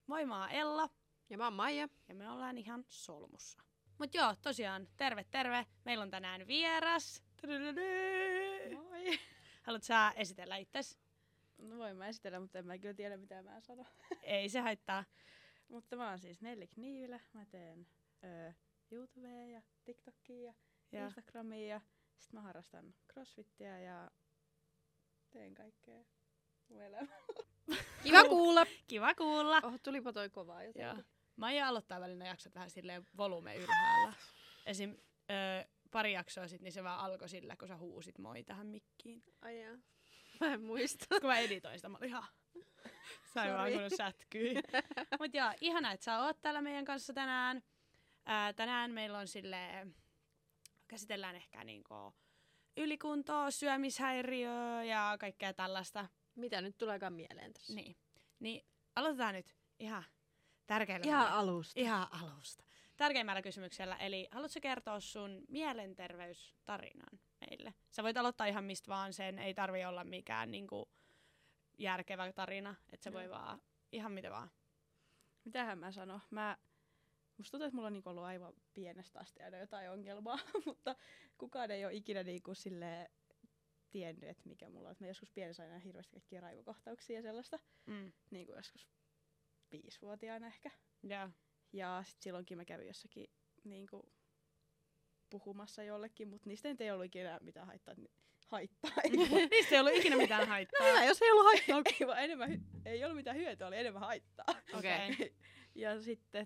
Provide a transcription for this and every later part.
Moi, mä oon Ella. Ja mä oon Maija. Ja me ollaan ihan solmussa. Mut joo, tosiaan, terve. Meillä on tänään vieras. Moi. Haluatko sä esitellä itses? No voin mä esitellä, mutta en mä kyllä tiedä mitä mä sanon. Ei se haittaa. Mutta mä oon siis Nelli Kniivilä. Mä teen YouTubea ja TikTokia ja Instagramia ja sit mä harrastan crossfittiä ja teen kaikkea mun elämällä. Kiva kuulla. Kiva kuulla. Tulipa toi kovaa jotenkin. Joo. Maija aloittaa välillä jaksot vähän silleen volume ylhäällä. Esim. Pari jaksoa sit, niin se vaan alkoi sillä, kun sä huusit moi tähän mikkiin. Ai jaa. Mä en muista. Kun mä editoin sitä, mä olin ihan... Sain vaan kun sätkyi. Mut joo, ihana, että sä oot täällä meidän kanssa tänään. Tänään meillä on silleen... Käsitellään ehkä niinku ylikuntoa, syömishäiriöä ja kaikkea tällaista. Mitä nyt tuleekaan mieleen tässä? Niin aloitetaan nyt ihan tärkeällä. Ihan alusta. Tärkeimmällä kysymyksellä, eli haluatko kertoa sun mielenterveystarinan meille? Sä voit aloittaa ihan mistä vaan, sen ei tarvi olla mikään niinku järkevä tarina, että se voi vaan ihan mitä vaan. Mitähän mä sanon? Musta tuntuu, että mulla on niinku ollut aivan pienestä asti aina jotain ongelmaa, mutta kukaan ei ole ikinä niinku silleen tiennyt, että mikä mulla on. Mä joskus pienessä aina hirveästi kaikkia raivokohtauksia ja sellaista. Niinku joskus 5-vuotiaana ehkä. Yeah. Ja sit silloinkin mä kävin jossakin niinku puhumassa jollekin, mutta niistä ei ollut ikinä mitään haittaa. Niistä ei ollut ikinä mitään haittaa. Hyvä, jos ei ollut haittaa. Ei ollut mitään hyötyä, oli enemmän haittaa. Okei. Okay. Ja sitten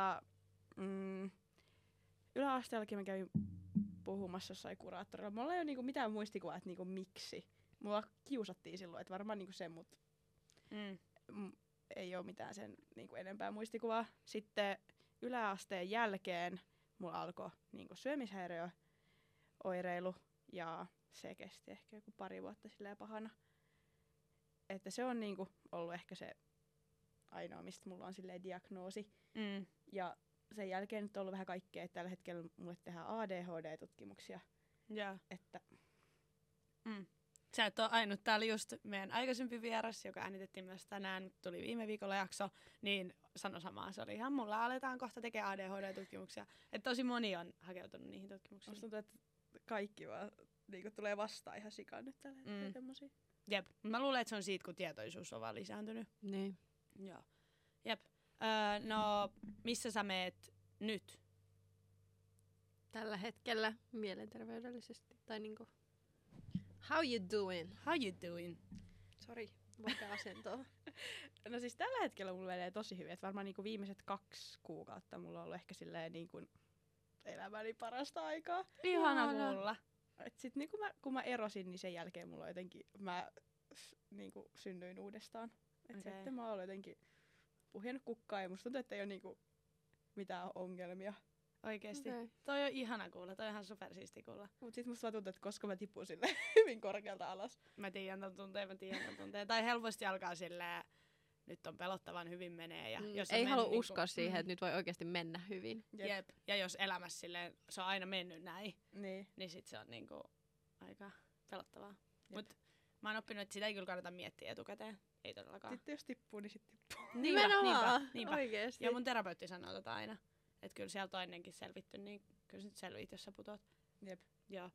yläasteellakin mä kävin puhumassa jossain kuraattorilla. Mulla ei ole niinku mitään muistikuvaa, että niinku miksi. Mulla kiusattiin silloin, että varmaan niinku se, mutta ei ole mitään sen niinku enempää muistikuvaa. Sitten yläasteen jälkeen mulla alkoi niinku syömishäiriöoireilu ja se kesti ehkä joku 2 vuotta silleen pahana. Että se on niinku ollut ehkä se ainoa, mistä mulla on silleen diagnoosi. Ja sen jälkeen nyt on ollut vähän kaikkea, että tällä hetkellä mulle tehdään ADHD-tutkimuksia. Yeah. Että Sä et ole ainut. Tää oli just meidän aikaisempi vieras, joka äänitettiin myös tänään, tuli viime viikolla jakso, niin sano samaa. Se oli ihan mulla aletaan kohta tekemään ADHD-tutkimuksia. Että tosi moni on hakeutunut niihin tutkimuksiin. musta tuntuu, että kaikki vaan niinku tulee vastaan ihan sikaan nyt tällä hetkellä semmosia. Jep. Mä luulen, että se on siitä, kun tietoisuus on vaan lisääntynyt. Niin. Joo. Jep. No, missä sä meet nyt? Tällä hetkellä mielenterveydellisesti. Tai niinku... How you doing? How you doing? Sori, vaikka asentoa. No siis tällä hetkellä mulla menee tosi hyvin. Että varmaan niinku viimeiset 2 kuukautta mulla on ollut ehkä silleen niinku elämäni parasta aikaa. Ihana kuulla. Et sit niinku kun mä erosin, niin sen jälkeen mulla jotenkin, mä niinku synnyin uudestaan. Et sitten mä oon jotenkin puhjennut kukkaa ja musta tuntuu, että ei ole niinku mitään ongelmia. Oikeesti. Okay. Toi on ihana kuulla, toi on ihan supersiisti kuulla. Mut sit musta vaan tuntuu, että koska mä tipun sille hyvin korkealta alas. Mä tiedän ton tunteen. Tai helposti alkaa silleen, nyt on pelottavan hyvin menee. Ja jos ei halua uskoa siihen, että nyt voi oikeesti mennä hyvin. Jep. Ja jos elämässä silleen, se on aina mennyt näin, niin sit se on niinku aika pelottavaa. Mut mä oon oppinut, että sitä ei kyllä kannata miettiä etukäteen. Ei todellakaan. Sitten jos tippuu, niin sit tippuu. Niinpä. Oikeesti. Ja mun terapeutti sanoo tota aina. Että kyllä sieltä on ennenkin selvitty, niin kyllä sä nyt selviit, jos sä putoat. Jep. Joo.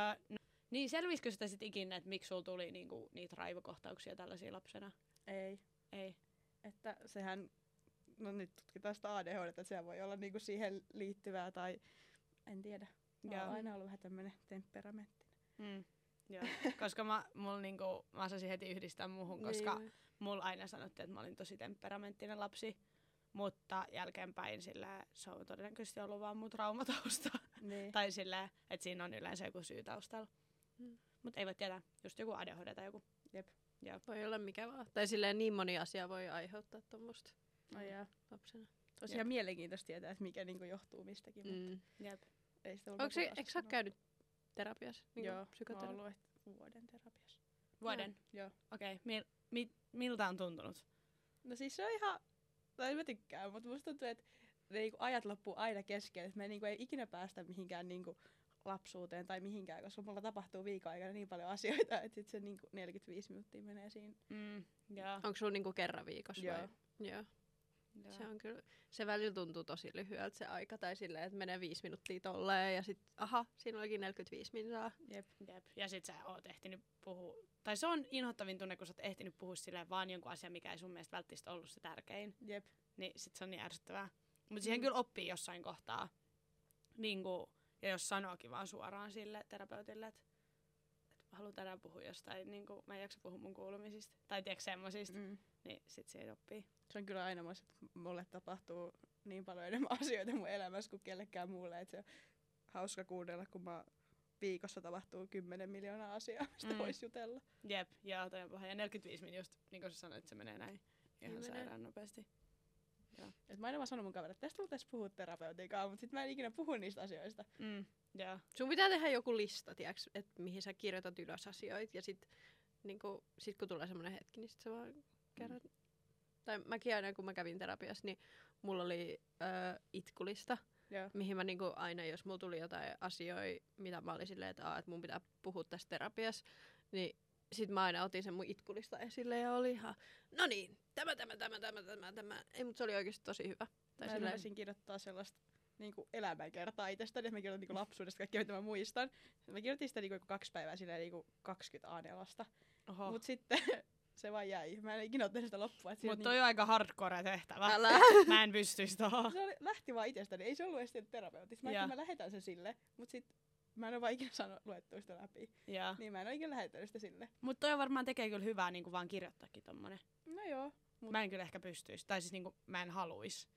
Niin selvisikö sitä sit ikinä, että miksi sulla tuli niinku niitä raivokohtauksia tällaisia lapsena? Ei. Että sehän, no nyt tutkitaan sitä ADHD, että se voi olla niinku siihen liittyvää tai en tiedä. Mä oon aina ollut vähän tämmönen temperamenttinen. Joo. Koska mä osasin heti yhdistää muuhun, koska mulla aina sanottiin, että mä olin tosi temperamenttinen lapsi. Mutta jälkeenpäin sillä se on todennäköisesti ollut vaan mun traumatausta. Tai sillä, että siinä on yleensä joku syy taustalla. Mutta ei voi tietää, just joku ADHD tai joku. Jep. Voi olla mikä vaan. Tai silleen niin moni asia voi aiheuttaa tommoista lapsena. Tosiaan mielenkiintoista tietää, että mikä niinku johtuu mistäkin. Jep. Ei sitä eikö sä ole käynyt terapiassa? Joo, mä oon ollut vuoden terapiassa. Vuoden? Joo. Okei. Miltä on tuntunut? No siis se on ihan... Tai mä tykkään, mutta musta tuntuu, että ne niinku ajat loppuu aina kesken. Että me niinku ei ikinä päästä mihinkään niinku lapsuuteen tai mihinkään, koska mulla tapahtuu viikon aikana niin paljon asioita, että sit se niinku 45 minuuttia menee siinä. Onko sulla niinku kerran viikossa vai? Joo. Se on kyllä, se välillä tuntuu tosi lyhyeltä se aika, tai silleen, että menee 5 minuuttia tolleen, ja sit, siinä olikin 45 minuuttia. Jep. Ja sit sä oot ehtinyt puhua, tai se on inhottavin tunne, kun sä oot ehtinyt puhua silleen vaan jonkun asian, mikä ei sun mielestä välttämättä ollut se tärkein. Jep. Niin sit se on niin ärsyttävää. Mutta siihen kyllä oppii jossain kohtaa. Niinku, ja jos sanookin vaan suoraan sille terapeutille, että haluan tänään puhua jostain, niinku, mä en jaksa puhua mun kuulumisista. Tai tiedätkö semmosista, niin sit siitä oppii. Se on kyllä aina muista, että mulle tapahtuu niin paljon enemmän asioita mun elämässä kuin kellekään muulle, että se on hauska kuunnella, kun viikossa tapahtuu 10 miljoonaa asiaa, mistä voisi jutella. Jep, ja toi on paha. Ja 45 minuuttia, niin kuin sä sanoit, että se menee näin ihan sairaan nopeasti. Et mä aina vaan sanon mun kaverille, että tästä voitaisiin puhua terapeutin kanssa, mutta sit mä en ikinä puhu niistä asioista. Sun pitää tehdä joku lista, tiiäks, että mihin sä kirjoitat ylös asioita, ja sit kun tulee semmonen hetki, niin sit sä vaan kerrot. Tai mäkin aina, kun mä kävin terapiassa, niin mulla oli itkulista, mihin mä aina, jos mulla tuli jotain asioita, mitä mä olin silleen, että mun pitää puhua tässä terapiassa, niin sit mä aina otin sen mun itkulista esille ja oli ihan, no niin, tämä. Ei, mutta se oli oikeesti tosi hyvä. Tai mä voisin kirjoittaa sellaista elämänkertaa itsestäni, että mä kirjoitan lapsuudesta kaikkea, mitä mä muistan. Mä kirjoitin sitä 2 päivää silleen 20 A4:sta. Mut sitten se vaan jäi. Mä en ikinä ottanut sitä loppua. Mut toi on aika hardcore tehtävä. Mä en pystyisi tohon. Se lähti vaan itsestäni. Ei se ollut edes terapeutista. Mä lähetän sen sille, mut sit mä en oo vaan ikinä luettua sitä läpi. Niin mä en oo ikinä lähettänyt sitä sille. Mut toi varmaan tekee kyllä hyvää niinku vaan kirjoittaakin tommonen. No joo. Mä en kyllä ehkä pystyisi. Tai siis niinku mä en haluis.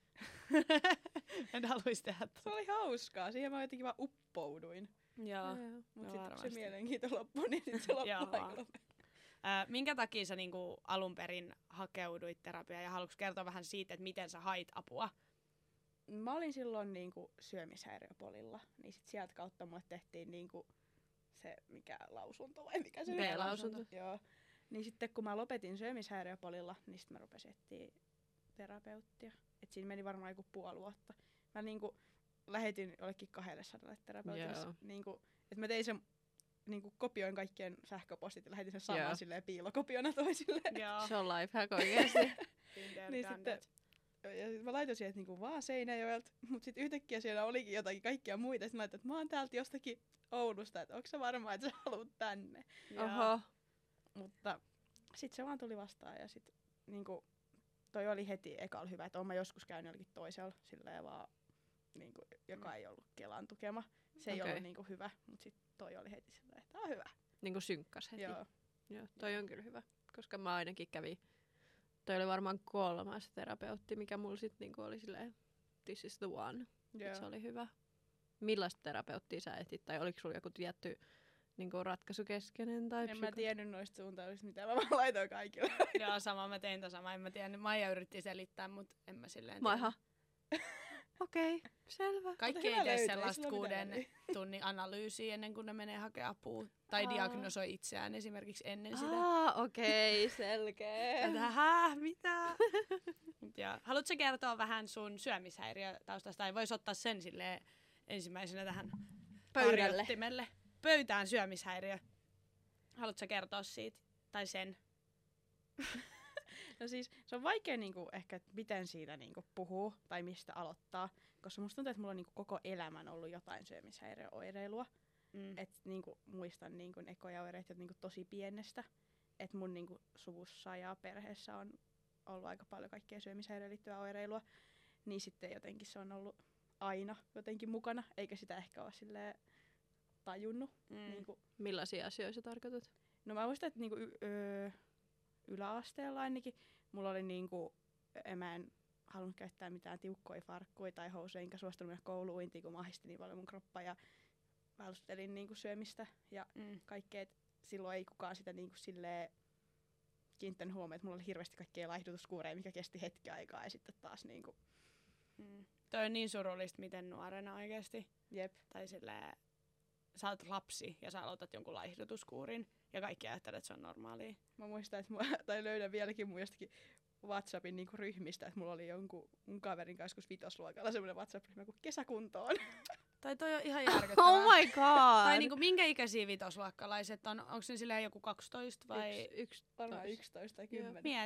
En haluis tehdä Se oli hauskaa. Siihen mä jotenkin vaan uppouduin. Joo. Mut sit kun se mielenkiinto loppui, niin sit se loppui aika. Minkä takia sä niinku alun perin hakeuduit terapiaan ja haluatko kertoa vähän siitä, että miten sä hait apua? Mä olin silloin syömishäiriöpolilla, niin sit sieltä kautta mulle tehtiin se mikä lausunto vai mikä se B-lausunto. Joo. Niin sitten kun mä lopetin syömishäiriöpolilla, niin sit mä rupesin etsiä terapeuttia. Et siinä meni varmaan joku puoli vuotta. Mä lähetin jollekin 200 terapeutille. Et mä tein sen kopioin kaikkien sähköpostit ja lähetin sen saman silleen piilokopiona toisille. Se on lifehack oikeesti. Niin sitten, ja sit mä laitoin siihen vaan Seinäjoelta, mut sit yhtäkkiä siellä olikin jotakin kaikkia muita. Sit mä laitoin, että mä oon täältä jostakin Oulusta, että onko sä varma, että sä haluat tänne. Oho. Mutta sit se vaan tuli vastaan ja sit toi oli heti ekalla hyvä, että oon mä joskus käynyt jollakin toisella silleen vaan, joka ei ollut Kelan tukema. Se ei ollut hyvä, mut sit toi oli heti silleen, että tää on hyvä. Synkkäs heti. Joo. Toi on kyllä hyvä, koska mä ainakin kävin. Toi oli varmaan 3. terapeutti, mikä mulla sit oli silleen, this is the one. Se oli hyvä. Millaista terapeuttia sä etit? Tai oliko sulla joku tietty ratkaisukeskeinen tai En mä tiennyt noista suuntauksista mitään, mä vaan laitoin kaikille. Joo, sama, mä tein sama, en mä tiennyt. Maija yritti selittää, mut en mä silleen tiennyt. Okei, selvä. Kaikki ei tee sellaista 6 tunnin analyysiä ennen kuin ne menee hakea apua. Tai diagnosoi itseään esimerkiksi ennen sitä. Okei, selkeä. Mitä? Haluatko kertoa vähän sun syömishäiriötaustasta? Tai vois ottaa sen silleen ensimmäisenä tähän pöydälle. Pöytään syömishäiriö. Haluatko kertoa siitä? Tai sen? No siis se on vaikea ehkä, että miten siitä puhuu tai mistä aloittaa, koska musta tuntuu, että mulla on koko elämän ollut jotain syömishäiriöoireilua. Et muistan ekoja oireita tosi pienestä, että mun suvussa ja perheessä on ollut aika paljon kaikkea syömishäiriöön liittyvää oireilua, niin sitten jotenkin se on ollut aina jotenkin mukana, eikä sitä ehkä ole silleen tajunnut. Millaisia asioita sä tarkoitat? No mä muistan, että yläasteella ainakin mulla oli mä en halunnut käyttää mitään tiukkoja farkkuja tai housuja, enkä suostunut mennä kouluuintiin, kun mä ahdistin niin paljon mun kroppaa ja välttelin syömistä ja kaikkea. Silloin ei kukaan sitä silleen kiinnittänyt huomioon, että mulla oli hirveästi kaikkea laihdutuskuureja, mikä kesti hetken aikaa ja sitten taas Toi on niin surullista, miten nuorena oikeesti. Jep. Tai silleen, sä oot lapsi ja sä aloitat jonkun laihdutuskuurin ja kaikki ajattelee, että se on normaalia. Mä muistan, että löydän vieläkin mun jostakin WhatsAppin ryhmistä, että mulla oli jonkun mun kaverin kanssa joskus 5. semmoinen WhatsApp-ryhmä kuin kesäkuntoon. Tai toi on ihan järkyttävää. Oh my god! Tai minkä ikäisiä 5-luokkalaiset on? Onko ne silleen joku 12 vai? Varmaan 11 tai 10. Mieti.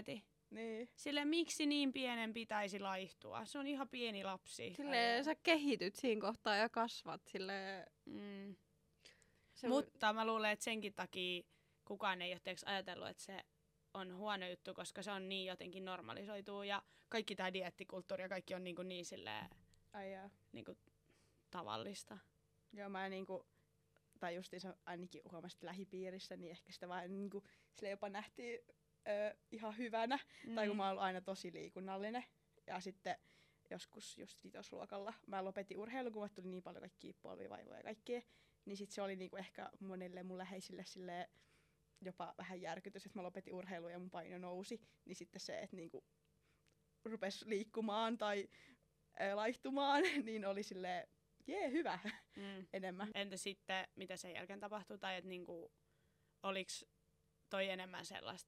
Niin. Sille miksi niin pienen pitäisi laihtua? Se on ihan pieni lapsi. Silleen sä kehityt siinä kohtaa ja kasvat silleen. Mm. Se Mutta mä luulen, että senkin takia kukaan ei ole ajatellut, että se on huono juttu, koska se on niin jotenkin normalisoituu ja kaikki tää dieettikulttuuri ja kaikki on niin silleen niinku tavallista. Joo, mä tai justiinsa ainakin huomasin lähipiirissä, niin ehkä sitä vaan sille jopa nähtiin ihan hyvänä. Tai kun mä oon ollut aina tosi liikunnallinen. Ja sitten joskus just vitosluokalla mä lopetin urheilun, kun tuli niin paljon kaikkia polvivaivoja ja kaikkea. Niin sit se oli ehkä monelle mun läheisille silleen jopa vähän järkytys, että mä lopetin urheilun ja mun paino nousi. Niin sitten se, että rupes liikkumaan tai laihtumaan, niin oli silleen hyvä enemmän. Entä sitten, mitä sen jälkeen tapahtui? Tai että oliks toi enemmän sellaista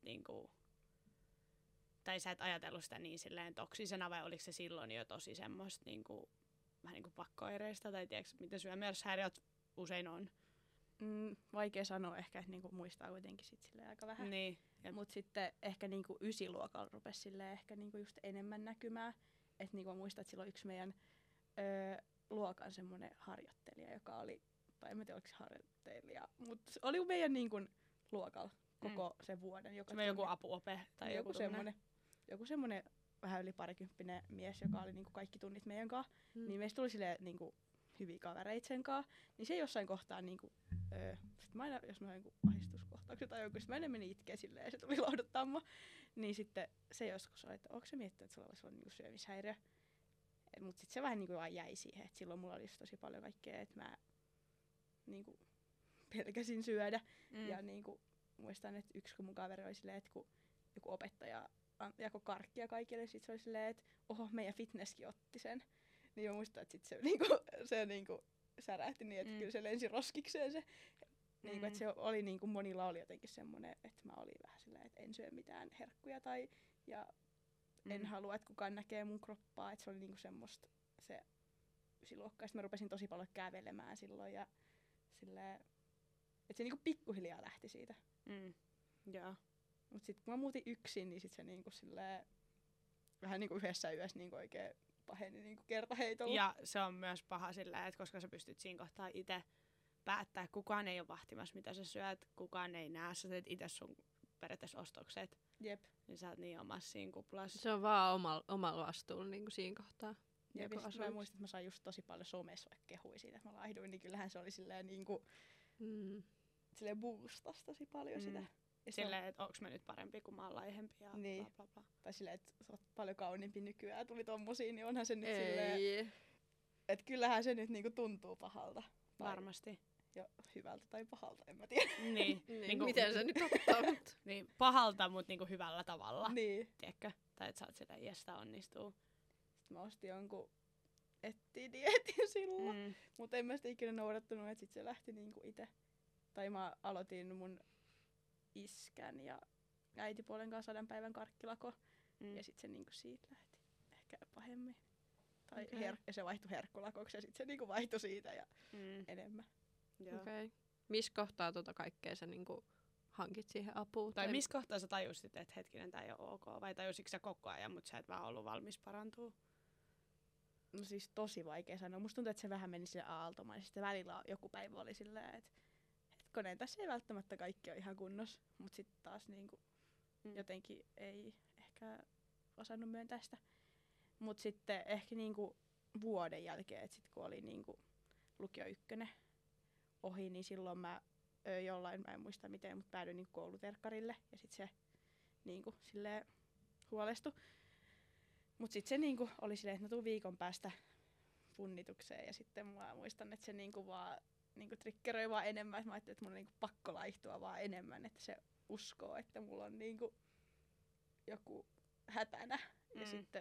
tai sä et ajatellut sitä niin silleen toksisena, vai oliko se silloin jo tosi semmoista vähän pakkoireista, tai tiedätkö, mitä syömishäiriöt usein on? Vaikea sanoa ehkä, että muistaa kuitenkin sit silleen aika vähän. Niin. Mut sitten ehkä ysiluokalla rupesi silleen ehkä just enemmän näkymään. Että mä muistan, että silloin yksi meidän luokan semmoinen harjoittelija, joka oli, tai en tiedä oliko se harjoittelija, mutta oli meidän luokalla koko sen vuoden. Se joku apuope tai joku semmoinen vähän yli parikymppinen mies, joka oli kaikki tunnit meidän kanssa. Niin meistä tuli silleen hyviä kavereita sen kanssa. Niin se jossain kohtaa sit mä aina, jos mä oon ahdistuskohtauksia tai joku, sit mä aina menin itkeä silleen ja se tuli lohduttaa mua. Niin sitten se joskus oli, että onko se miettinyt, että sulla olisi ollut syömishäiriö. Mut sit se vähän vaan jäi siihen, että silloin mulla oli tosi paljon kaikkea, että mä pelkäsin syödä. Ja muistan, että yksi kun mun kaveri oli silleen, että kun joku opettaja jakoi karkkia kaikille, sit se oli silleen, että oho, meidän fitnesskin otti sen. Niin mä muistan, että sit se särähti niin, että kyllä se lensi roskikseen se. Että se oli monilla oli jotenkin semmonen, että mä olin vähän silleen, että en syö mitään herkkuja ja en halua, että kukaan näkee mun kroppaa, että se oli semmoista se ysiluokka. Sitten mä rupesin tosi paljon kävelemään silloin ja silleen, että se pikkuhiljaa lähti siitä. Joo. Mut sit kun mä muutin yksin, niin sit se silleen vähän yhdessä yössä oikein paheni kertaheitolla. Ja se on myös paha silleen, että koska sä pystyt siinä kohtaa itse päättää, kukaan ei ole vahtimassa mitä sä syöt, kukaan ei näe, sä teet itse sun periaatteessa ostokset. Jep. Niin sä oot niin omassa siinä kuplassa. Se on vaan omalla vastuulla siinä kohtaa. Jep, mä muistan, että mä sain just tosi paljon somessa vaikka kehui siitä, että mä laihduin, niin kyllähän se oli silleen silleen boostas tosi paljon sitä. Silleen, että onks mä nyt parempi, kun mä oon laihempi ja niin. bla bla bla. Tai silleen, että sä oot paljon kauniimpi nykyään, tuli tommosia, niin onhan se nyt silleen, että kyllähän se nyt tuntuu pahalta. Varmasti. Jo hyvältä tai pahalta, en mä tiedä. Niin. Miten se nyt ottaa? Niin, pahalta, mut hyvällä tavalla. Niin. Tiedätkö? Tai että sä oot silleen, jes, tää onnistuu. Sitten mä ostin jonkun ettidietin silloin, mutta en mä sitä ikinä noudattanut, että sit se lähti itse. Tai mä aloitin mun iskän ja äitipuolen kanssa 100 päivän karkkilako. Ja sit se siitä lähti ehkä pahemmin. Tai se vaihtui herkkulakoksi ja sit se vaihtui siitä ja enemmän. Okei. Missä kohtaa kaikkea sä hankit siihen apua? Tai missä kohtaa sä tajusit, että hetkinen, tää ei ole ok? Vai tajusitko sä koko ajan, mutta sä et vaan ollut valmis parantua? No siis tosi vaikea sanoa. Musta tuntuu, että se vähän meni sille aaltomaisesti. Välillä joku päivä oli silleen, että hetkonen, tässä ei välttämättä kaikki ole ihan kunnossa. Mut sit taas jotenkin ei ehkä osannut myöntää sitä. Mut sitten ehkä vuoden jälkeen, että sit kun oli lukio 1 ohi, niin silloin mä jollain, mä en muista miten, mutta päädyin kouluterkkarille. Ja sit se silleen huolestui. Mut sit se oli silleen, että no tuu viikon päästä punnitukseen. Ja sitten mä muistan, että se vaan triggeröi vaan enemmän. Että mä ajattelin, että mun on pakko laihtua vaan enemmän. Että se uskoo, että mulla on joku hätänä. Ja sitten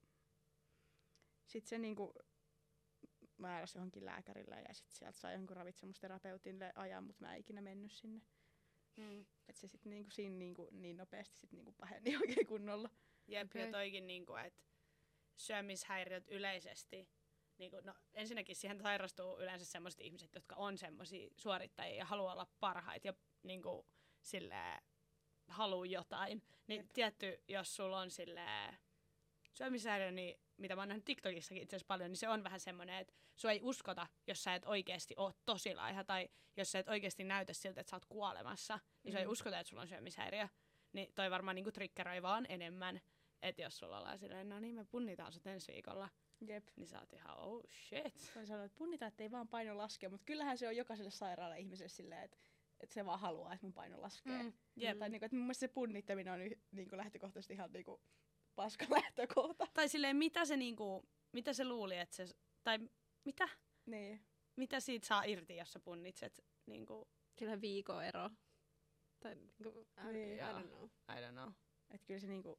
se määräsi johonkin lääkärille ja sitten sieltä sai jonkun ravitsemusterapeutille ajan, mutta mä en ikinä mennyt sinne. Että se sitten siinä niin nopeasti sit paheni oikein kunnolla. Jep, ja toikin, että syömishäiriöt yleisesti, no ensinnäkin siihen sairastuu yleensä sellaiset ihmiset, jotka on semmoisia suorittajia ja haluaa olla parhaita ja silleen haluu jotain. Niin tietty, jos sulla on silleen syömishäiriö, niin mitä mä oon nähnyt TikTokissakin itse asiassa paljon, niin se on vähän semmoinen, että sua ei uskota, jos sä et oikeesti oo tosi laiha, tai jos sä et oikeesti näytä siltä, että sä oot kuolemassa, niin sua ei uskota, että sulla on syömishäiriö. Niin toi varmaan niinku triggeroi vaan enemmän, että jos sulla ollaan silleen, no niin, me punnitaan sut ensi viikolla. Jep. Niin sä oot ihan, oh shit. Voin sanoa, että punnitaan, ettei vaan paino laskea, mutta kyllähän se on jokaiselle sairaalle ihmiselle silleen, että se vaan haluaa, että mun paino laskee. Jep. Tai niinku, että mun mielestä se punnittaminen on niinku lähtökohtaisesti ihan niinku paska lähtökohta. Tai silleen, mitä se luuli, että se, tai mitä? Niin. Mitä siitä saa irti, jos sä punnitset? Niinku, Kyllä viikon ero. Tai niinku, Niin, I don't know. I don't know. Että kyllä se niinku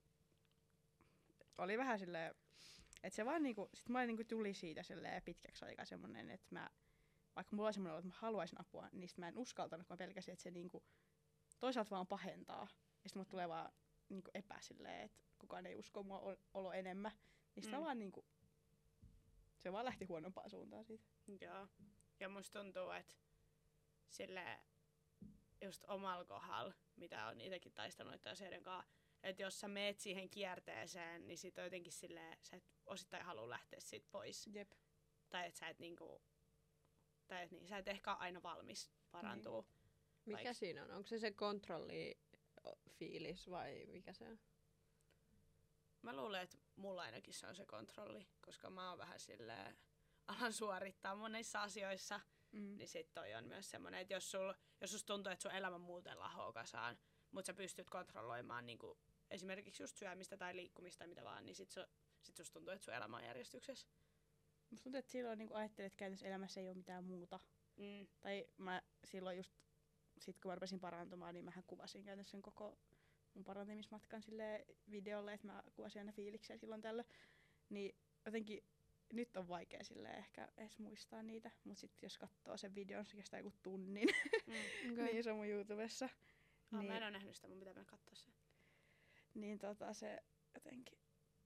oli vähän silleen, että se vaan niinku, sit mulle niinku tuli siitä silleen pitkäksi aikaa semmonen, että mä, vaikka mulla oli semmonen olo, että mä haluaisin apua, niin sit mä en uskaltanut, kun mä pelkäsin, että se niinku toisaalta vaan pahentaa. Ja sit mulle tulee vaan niinku silleen, että kukaan ei usko mua olo enemmän. Niin sit mä vaan niinku, se vaan lähti huonompaan suuntaan siitä. Joo. Ja musta tuntuu, että silleen just omalla kohdalla, mitä on itsekin taistanut noiden asioiden kanssa, että jos sä meet siihen kierteeseen, niin sit on jotenkin silleen, sä et osittain halua lähteä siitä pois. Jep. Tai että sä et niinku, tai et niin, sä et ehkä ole aina valmis parantuu. Niin. Mikä siinä on? Onko se kontrollifiilis vai mikä se on? Mä luulen, että mulla ainakin se on se kontrolli, koska mä oon vähän silleen, alan suorittaa monissa asioissa, niin sit toi on myös semmonen, että jos susta tuntuu, että sun elämä muuten lahoo kasaan, mutta sä pystyt kontrolloimaan niinku esimerkiksi just syömistä tai liikkumista tai mitä vaan, niin sit susta tuntuu, että sun elämä on järjestyksessä. Musta tuntuu, että silloin niinku ajattelin, että käytännössä elämässä ei ole mitään muuta. Tai mä silloin just, sit kun mä rupesin parantumaan, niin mähän kuvasin käytännössä sen koko mun parantumismatkan silleen videolle, että mä kuvasin aina fiiliksiä silloin tällöin. Niin jotenkin nyt on vaikea silleen ehkä edes muistaa niitä, mut sit jos katsoo sen videon, se kestää joku tunnin. Okay. Niin se on mun YouTubessa. Niin, Mä en oo nähnyt sitä, mun pitää mennä kattoo se. niin se jotenkin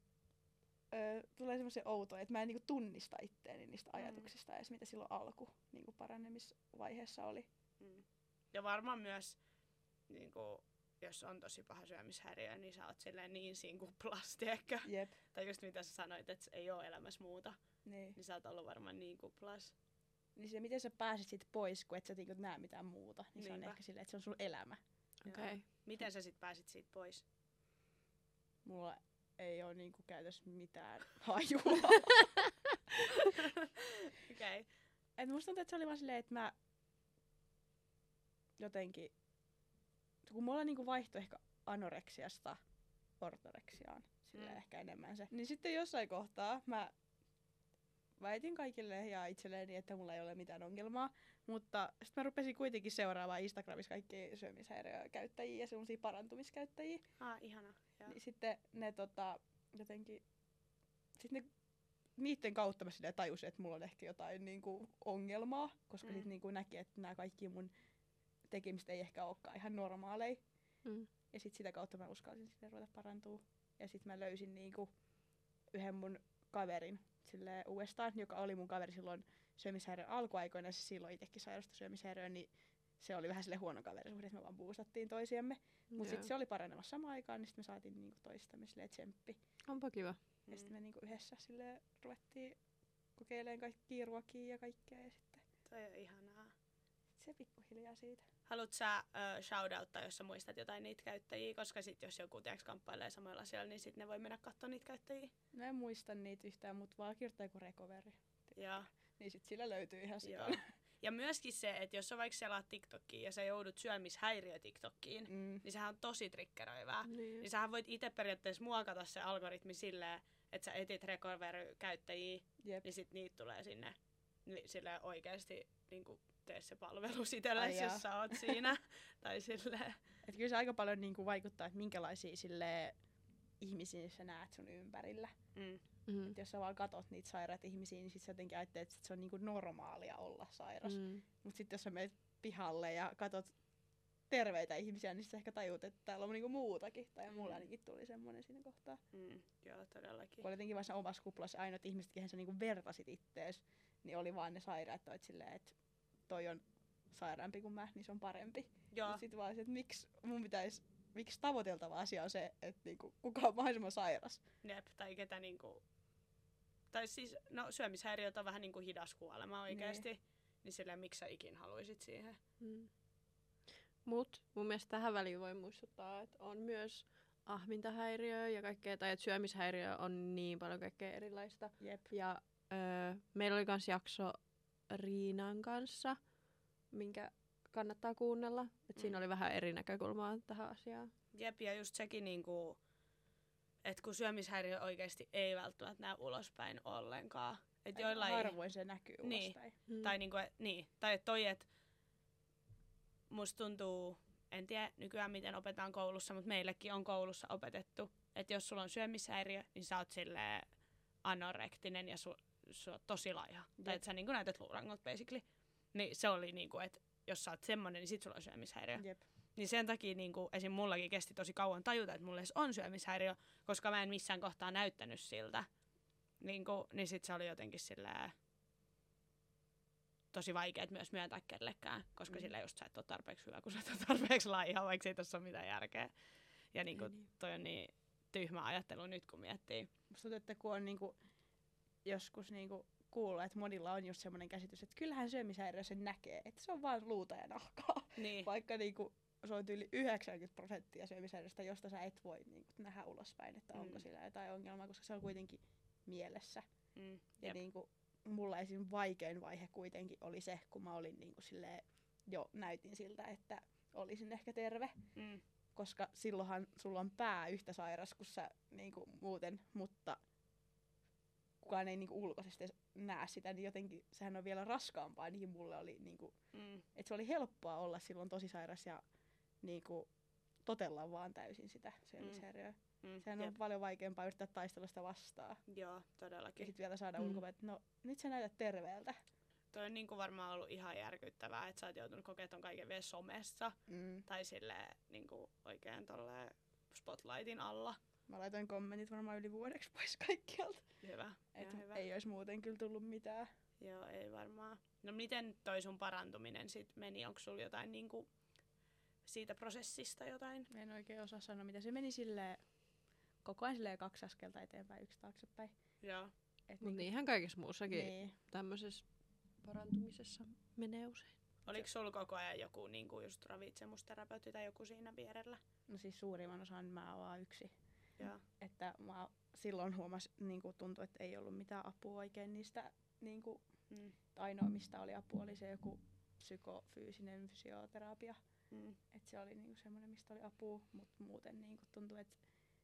tulee semmoisen outoa, että mä en niinku tunnista itteeni niistä ajatuksista edes, mitä silloin niinku paranemisvaiheessa oli. Ja varmaan myös, niinku, jos on tosi paha syömishäiriö, niin sä oot silleen niin siinä kuplasti ehkä. Jep. Tai just mitä sä sanoit, että ei oo elämässä muuta. Niin. Niin sä oot ollut varmaan niin kuplas. Niin se, miten sä pääsit sit pois, kun et sä niinku näe mitään muuta, niin se on Niinpä. ehkä silleen, että se on sun elämä. Okay. Miten sä sit pääsit siitä pois? Mulla ei oo niinku käytössä mitään hajua. Okei. Et musta tuntuu, että se oli vaan silleen, että mä jotenkin, kun mulla niinku vaihtoi ehkä anoreksiasta ortoreksiaan, silleen ehkä enemmän se. Niin sitten jossain kohtaa mä väitin kaikille ja itselleni, että mulla ei ole mitään ongelmaa, mutta sitten mä rupesin kuitenkin seuraamaan Instagramissa kaikkia syömishäiriökäyttäjiä ja semmosia parantumiskäyttäjiä. Ihana. Joo. Niin sitten ne jotenkin, niiden kautta mä silleen tajusin, että mulla on ehkä jotain niinku ongelmaa, koska sit niinku näki, että nämä kaikki mun tekemistä ei ehkä olekaan ihan normaaleja. Ja sit sitä kautta mä uskalsin sitten ruveta parantua. Ja sit mä löysin niinku yhden mun kaverin silleen uudestaan, joka oli mun kaveri silloin syömishäiriön alkuaikoina, se silloin itsekin sairastui syömishäiriöön, niin se oli vähän silleen huono kaverisuhde, että me vaan boostattiin toisiamme. Mutta sitten se oli paranemassa samaan aikaan, niin sitten me saatiin niinku toistamme silleen tsemppi. Onpa kiva. Ja sitten me niinku yhdessä silleen ruvettiin kokeilemaan kaikkia ruokia ja kaikkea ja sitten Toi on ihanaa. se pikkuhiljaa siitä. Haluat sä shoutouttaa, jos sä muistat jotain niitä käyttäjiä, koska sit jos joku kamppailee samoilla asioilla, niin sit ne voi mennä kattoo niitä käyttäjiä. No en muista niitä yhtään, mutta vaan kirjoittaa joku recovery. Joo. Niin sit sillä löytyy ihan Joo. sikana. Ja myöskin se, että jos sä vaikka selaat TikTokiin ja sä joudut syömishäiriö TikTokkiin, niin sehän on tosi triggeröivää. Niin sähän voit itse periaatteessa muokata se algoritmi silleen, että sä etit recovery-käyttäjiä, niin sit niitä tulee sinne. Silleen oikeesti niinku tee se palvelus itsellesi, jos sä oot siinä. Tai silleen. Et kyllä se aika paljon niinku vaikuttaa, että minkälaisia silleen ihmisiä sä näet sun ympärillä. Et jos sä vaan katot niitä sairaita ihmisiä, niin sit sä jotenkin ajattelet, että se on niinku normaalia olla sairas. Mut sit jos sä menet pihalle ja katot terveitä ihmisiä, niin sä ehkä tajut, että täällä on niinku muutakin. Tai mulla ainakin tuli semmonen siinä kohtaa. Joo, todellakin. Kun oli jotenkin vaan siinä omassa kuplassa ainoat ihmiset, kehen sä niinku vertasit ittees, niin oli vaan ne sairaat, toit silleen, että toi on sairaampi kuin mä, niin se on parempi. Joo. Mut sit vaan se, että miksi mun pitäisi miksi tavoiteltava asia on se, että niinku, kuka on mahdollisimman sairas. Jep, tai ketä niinku... Tai siis, no syömishäiriöt on vähän niinku hidas kuolema oikeesti. Niin silleen, miksi sä ikin haluisit siihen? Mut mun mielestä tähän väliin voi muistuttaa, että on myös ahmintahäiriö ja kaikkea, tai että syömishäiriö on niin paljon kaikkea erilaista. Jep. Ja meillä oli kans jakso Riinan kanssa, minkä kannattaa kuunnella. Et siinä oli vähän eri näkökulmaa tähän asiaan. Jep, ja just sekin niinku, että kun syömishäiriö oikeesti ei välttämättä näy ulospäin ollenkaan. Et joillain... Harvoin se näkyy ulospäin. Tai niinku, tai et toi, että musta tuntuu, en tiedä nykyään miten opetetaan koulussa, mutta meillekin on koulussa opetettu, että jos sulla on syömishäiriö, niin sä oot silleen anorektinen ja sä oot tosi laiha. Tai että sä niinku näytät luurangot basically. Niin se oli niinku, että jos sä oot semmonen, niin sit sulla on syömishäiriö. Jep. Niin sen takia niinku, esim. Mullakin kesti tosi kauan tajuta, että mulla edes on syömishäiriö, koska mä en missään kohtaa näyttänyt siltä. Niin sit se oli jotenkin silleen tosi vaikeet myös myöntää kellekään, koska sillä just sä et ole tarpeeksi hyvä, kun sä et ole tarpeeksi laiha, vaikka se ei tossa ole mitään järkeä. Ja niinku, toi on niin tyhmä ajattelu nyt, kun miettii. Musta tuntuu, että kun on niinku, joskus niinku kuulla, että monilla on just semmoinen käsitys, että kyllähän syömishäiriö sen näkee, että se on vaan luuta ja nahkaa. Niin. Vaikka niinku, se on yli 90% syömishäiriöstä, josta sä et voi niinku nähdä ulospäin, että onko sillä jotain ongelmaa, koska se on kuitenkin mielessä. Ja niinku, mulla esim. Vaikein vaihe kuitenkin oli se, kun mä olin niinku silleen, jo näytin siltä, että olisin ehkä terve. Koska silloinhan sulla on pää yhtä sairas kuin sä niinku muuten, mutta kukaan ei niinku ulkoisesti näe sitä, niin jotenkin sehän on vielä raskaampaa, niin mulle oli niinku, että se oli helppoa olla silloin tosi sairas ja niinku totella vaan täysin sitä syömishäiriöä. Sehän on paljon vaikeampaa yrittää taistella sitä vastaan. Joo, todellakin. Ja sit vielä saada ulkopäin, että no nyt sä näytät terveeltä. Toi on niinku varmaan ollut ihan järkyttävää, että sä oot joutunut kokemaan ton kaiken vielä somessa. Tai silleen niinku oikein tolleen spotlightin alla. Mä laitoin kommentit varmaan yli vuodeksi pois kaikkialta. Hyvä. Hyvä. Ei olisi muuten kyllä tullut mitään. Joo, ei varmaan. No miten toi sun parantuminen sit meni? Onko sulla jotain niinku siitä prosessista jotain? En oikein osaa sanoa, mitä se meni silleen, koko ajan silleen 2 askelta eteenpäin, 1 taaksepäin. Joo. Mutta niinhän kaikessa muussakin tämmöisessä parantumisessa menee usein. Oliko sulla koko ajan joku niinku just ravitsemusterapeutti tai joku siinä vierellä? No siis suurimman osan mä oon vaan yksin. Joo. Että mä silloin huomasin, niinku tuntui, että ei ollut mitään apua oikein niistä, niinku, ainoa mistä oli apua oli se joku psykofyysinen fysioterapia. Että se oli niinku semmoinen, mistä oli apua, mutta muuten niinku tuntui, että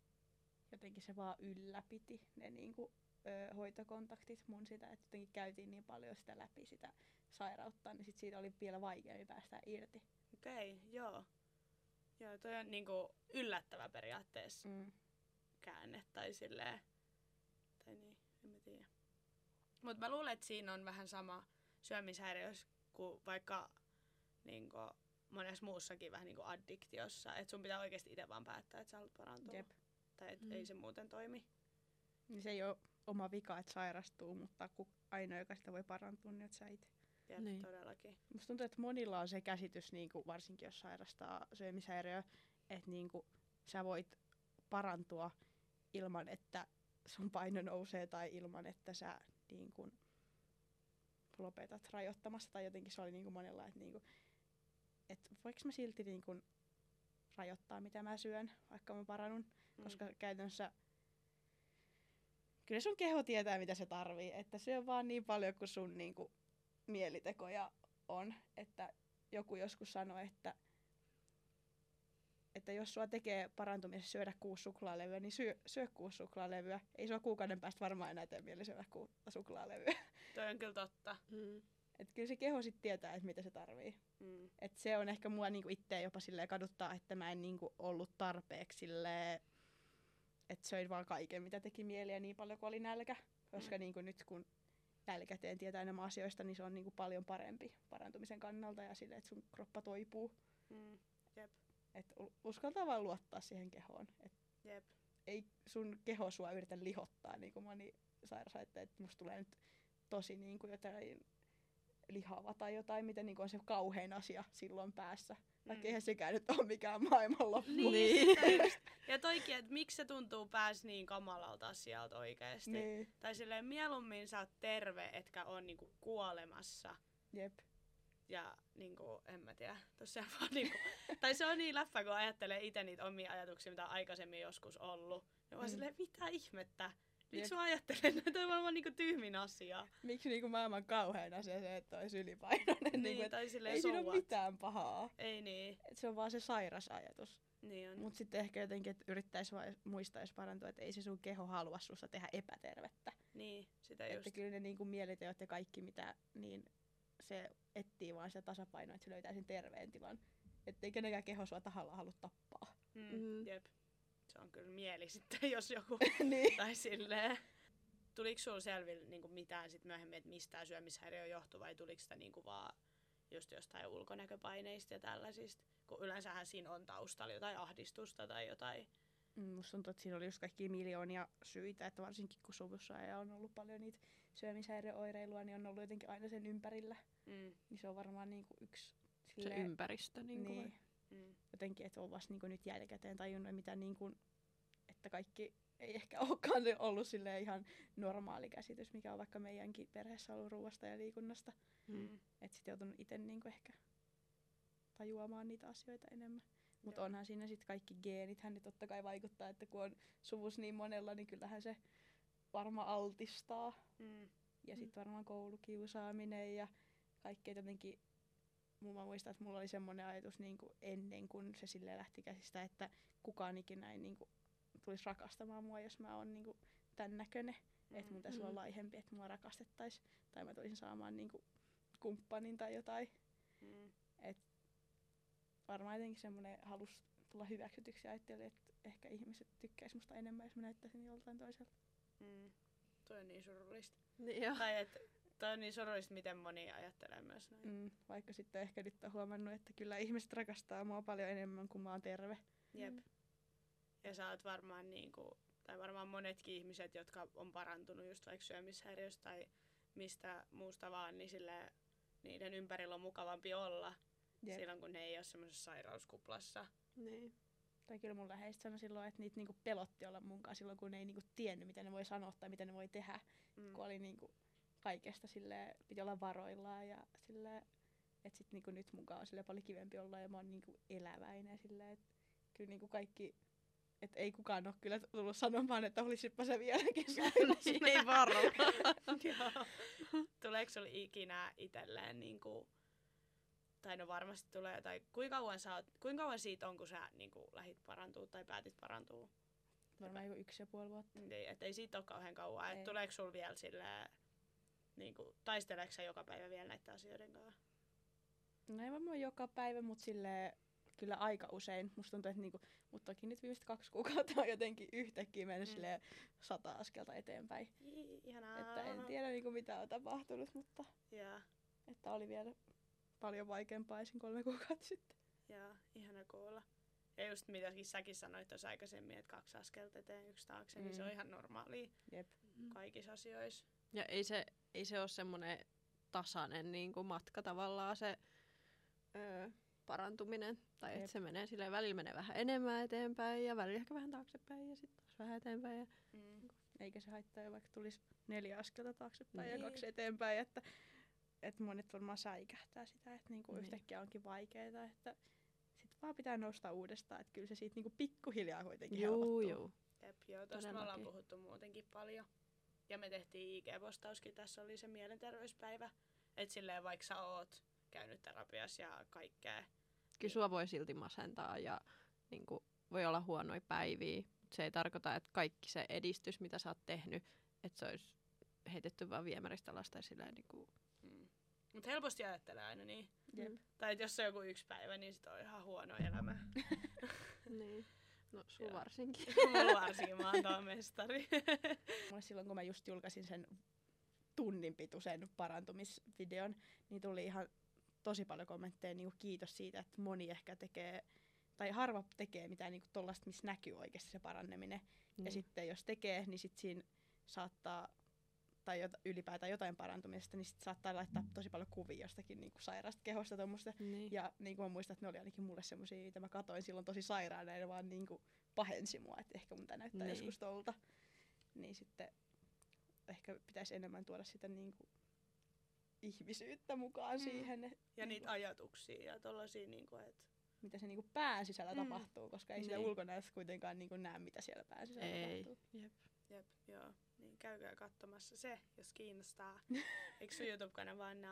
jotenkin se vaan ylläpiti ne niinku, hoitokontaktit mun sitä, että jotenkin käytiin niin paljon sitä läpi sitä sairautta, niin sit siitä oli vielä vaikeampi päästä irti. Okei, joo. Joo, toi on niinku yllättävä periaatteessa käänne tai silleen. Tai niin, en mä tiedä. Mut mä luulen, että siinä on vähän sama syömishäiriössä kuin vaikka niinku monessa muussakin vähän niinku addiktiossa. Että sun pitää oikeesti itse vaan päättää, että sä haluat parantua. Jep. Tai että ei se muuten toimi. Niin se ei ole oma vika, että sairastuu, mutta ainoa, joka sitä voi parantua, niin että sä itse. Jep, niin. Todellakin. Musta tuntuu, että monilla on se käsitys, niinku, varsinkin jos sairastaa syömishäiriöä, että niinku, sä voit parantua ilman, että sun paino nousee tai ilman, että sä niinku, lopetat rajoittamasta. Tai jotenkin se oli niinku, monella, että niinku, et voiko mä silti niinku, rajoittaa, mitä mä syön, vaikka mä parannun. Koska käytännössä kyllä sun keho tietää, mitä se tarvii. Että syö vaan niin paljon kuin sun niinku, mielitekoja on. Että joku joskus sanoi, että jos sua tekee parantumisessa syödä 6 suklaalevyä, niin syö 6 suklaalevyä. Ei sua kuukauden päästä varmaan enää tee mieli syödä 6 suklaalevyä. Toi on kyllä totta. Et kyllä se keho sit tietää, että mitä se tarvii. Et se on ehkä mua niinku itseä jopa silleen kaduttaa, että mä en niinku ollut tarpeeksi silleen, että söin vaan kaiken, mitä teki mieliä niin paljon kuin oli nälkä. Koska niinku nyt kun jälkikäteen tietää enemmän asioista, niin se on niinku paljon parempi parantumisen kannalta ja silleen, että sun kroppa toipuu. Jep. Et uskaltaa vaan luottaa siihen kehoon. Et Jep. ei sun keho sua yritä lihottaa, niin kuin moni sairas ajattelee, että musta tulee nyt tosi niin kuin jotain lihava tai jotain, mitä niin kuin on se kauhein asia silloin päässä. Vaikka eihän sekään nyt ole mikään maailmanloppu. Niin. Ja toikin, että miksi se tuntuu pääs niin kamalalta asialta oikeesti. Niin. Tai silleen mieluummin sä oot terve, etkä on niinku kuolemassa. Jep. Ja niinku, en mä tiedä, tosiaan vaan niinku, tai se on niin läppä, kun ajattelee itse niitä omia ajatuksia, mitä on aikaisemmin joskus ollut. Ja vaan silleen, mitä ihmettä? Miksi mä ajattelen, että on varmaan niinku tyhmin asia? Miksi niinku maailman kauhein asia se, että olisi ylipainoinen? Niin, tai silleen ei siinä souat. ole mitään pahaa. Ei niin. Et se on vaan se sairas ajatus. Niin on. Mut sitten ehkä jotenkin, että yrittäisi muistaa, jos parantua, että ei se sun keho halua susta tehdä epätervettä. Niin, sitä just. Että kyllä ne niinku mieliteot ja kaikki mitä, niin se etsii vaan sitä tasapainoa, että se löytää sen terveen tilan. Että ei kenenkään keho sua tahallaan halua tappaa. Jep. Se on kyllä mieli sitten, jos joku. Niin. Tai silleen. Tuliko sulla selville niinku mitään sit myöhemmin, että mistä syömishäiriö johtuu, vai tuliko sitä niinku vaan just jostain ulkonäköpaineista ja tällaisista? Kun yleensähän siinä on taustalla jotain ahdistusta tai jotain. Musta tuntuu, että siinä oli just kaikkia miljoonia syitä, että varsinkin kun suvussa ja on ollut paljon niitä syömishäiriöoireilua, niin on ollut jotenkin aina sen ympärillä. Niin se on varmaan niinku yksi Se ympäristö. Niin. Jotenkin, että on vasta niinku nyt jälkikäteen tajunnut, mitä niinku, että kaikki ei ehkä olekaan ollut silleen ihan normaali käsitys, mikä on vaikka meidänkin perheessä ollut ruoasta ja liikunnasta. Että sitten joutunut itse niinku ehkä tajuamaan niitä asioita enemmän. Mutta onhan siinä sitten kaikki geenithän ne totta kai vaikuttaa, että kun on suvus niin monella, niin kyllähän se varmaan altistaa. Ja sitten varmaan koulukiusaaminen ja kaikki jotenkin. Mä muistan, että mulla oli semmoinen ajatus niinku ennen kuin se silleen lähti käsistä, että kukaan ikinä ei niinku tulisi rakastamaan mua, jos mä oon niinku tän näköinen. Että mun pitäisi olla laihempi, että mua rakastettaisiin. Tai mä tulisin saamaan niinku kumppanin tai jotain. Et varmaan jotenkin semmoinen halus tulla hyväksytyksi ja ajattelin, että ehkä ihmiset tykkäis musta enemmän, jos mä näyttäisin joltain toiselta. Toi on niin surullista. Niin tai että toi on niin surullista, miten moni ajattelee myös näin. Vaikka sitten ehkä nyt on huomannut, että kyllä ihmiset rakastaa mua paljon enemmän, kun mä oon terve. Jep. Ja sä oot varmaan niinku, tai varmaan monetkin ihmiset, jotka on parantunut just vaikka syömishäiriöstä tai mistä muusta vaan, niin silleen, niiden ympärillä on mukavampi olla silloin, kun ne ei ole semmoisessa sairauskuplassa. Niin. Tai kyllä mun läheiset sanoi silloin, että niitä niinku pelotti olla munkaan silloin, kun ne ei niinku tiennyt, mitä ne voi sanoa tai mitä ne voi tehdä. Kun oli niinku kaikesta silleen, piti olla varoillaan ja silleen, että sit niinku nyt munkaan on silleen paljon kivempi olla ja mä oon niinku eläväinen silleen, että kyllä niinku kaikki, että ei kukaan ole kyllä tullut sanomaan, että olisipä se vieläkin sairas. Ei varmaan. Tuleeko sulla ikinä itselleen niinku, tai no varmasti tulee, tai kuinka kauan siitä on, kun sä niinku lähit parantua tai päätit parantua? Varmaan joku 1,5 vuotta. Niin, et ei siitä ole kauhean kauan. Et tuleeko sulla vielä silleen, niinku, taisteleeko sä joka päivä vielä näiden asioiden kanssa? No ei varmaan joka päivä, mutta silleen kyllä aika usein. Musta tuntuu, että niinku, mutta toki nyt viimeiset 2 kuukautta on jotenkin yhtäkkiä mennyt silleen 100 askelta eteenpäin. Ihanaa. Että en tiedä niinku mitä on tapahtunut, mutta että oli vielä paljon vaikeampaa esim. 3 kuukautta sitten. Joo, ihana kuulla. Ja just mitäkin säkin sanoit tuossa aikaisemmin, että 2 askelta eteen, 1 taakse, niin se on ihan normaalia kaikissa asioissa. Ja ei se ole semmoinen tasainen niin kuin matka tavallaan se parantuminen. Tai että se menee silleen, välillä menee vähän enemmän eteenpäin ja välillä ehkä vähän taaksepäin ja sitten taas vähän eteenpäin. Ja eikä se haittaa, vaikka tulisi 4 askelta taaksepäin ja 2 eteenpäin, että monet varmaan säikähtää sitä, että niinku yhtäkkiä onkin vaikeaa, että sit vaan pitää nousta uudestaan, että kyllä se siitä niinku pikkuhiljaa kuitenkin helpottuu. Joo. Joo, tosta me ollaan puhuttu muutenkin paljon. Ja me tehtiin IG-postauskin, tässä oli se mielenterveyspäivä. Että silleen vaikka sä oot käynyt terapiassa ja kaikkea. Kyllä sua voi silti masentaa ja niinku, voi olla huonoja päiviä. Se ei tarkoita, että kaikki se edistys, mitä sä oot tehnyt, että se olisi heitetty vaan viemäristä alas tai silleen niinku. Mutta helposti ajattelee aina niin. Tai että jos se on joku 1 päivä, niin sit on ihan huono elämä. Niin. No sun varsinkin. Mulla varsinkin, mä oon tuo mestari. Mulle silloin, kun mä just julkaisin sen tunnin pituisen parantumisvideon, niin tuli ihan tosi paljon kommentteja, niin kiitos siitä, että moni ehkä tekee, tai harva tekee mitään niin tollaista, missä näkyy oikeasti se paranneminen. Ja sitten jos tekee, niin sit siinä saattaa tai ylipäätään jotain parantumisesta, niin sit saattaa laittaa tosi paljon kuvia jostakin niinku sairaasta kehosta tommoista. Niin. Ja niin kuin mä muistan, että ne oli ainakin mulle semmosia, mitä mä katoin silloin tosi sairaana, ja ne vaan niinku pahensi mua, että ehkä mun tää näyttää Niin. joskus tolta. Niin sitten ehkä pitäisi enemmän tuoda sitä niinku ihmisyyttä mukaan siihen, Ja niinku, niitä ajatuksia ja tollasia niinku, että mitä se niinku pään sisällä tapahtuu, koska ei siellä Niin. ulkonäössä kuitenkaan niinku näe, mitä siellä pään sisällä Ei. tapahtuu. Jep. jep, joo. Niin käykää katsomassa se, jos kiinnostaa. Eikö sun YouTube-kanava on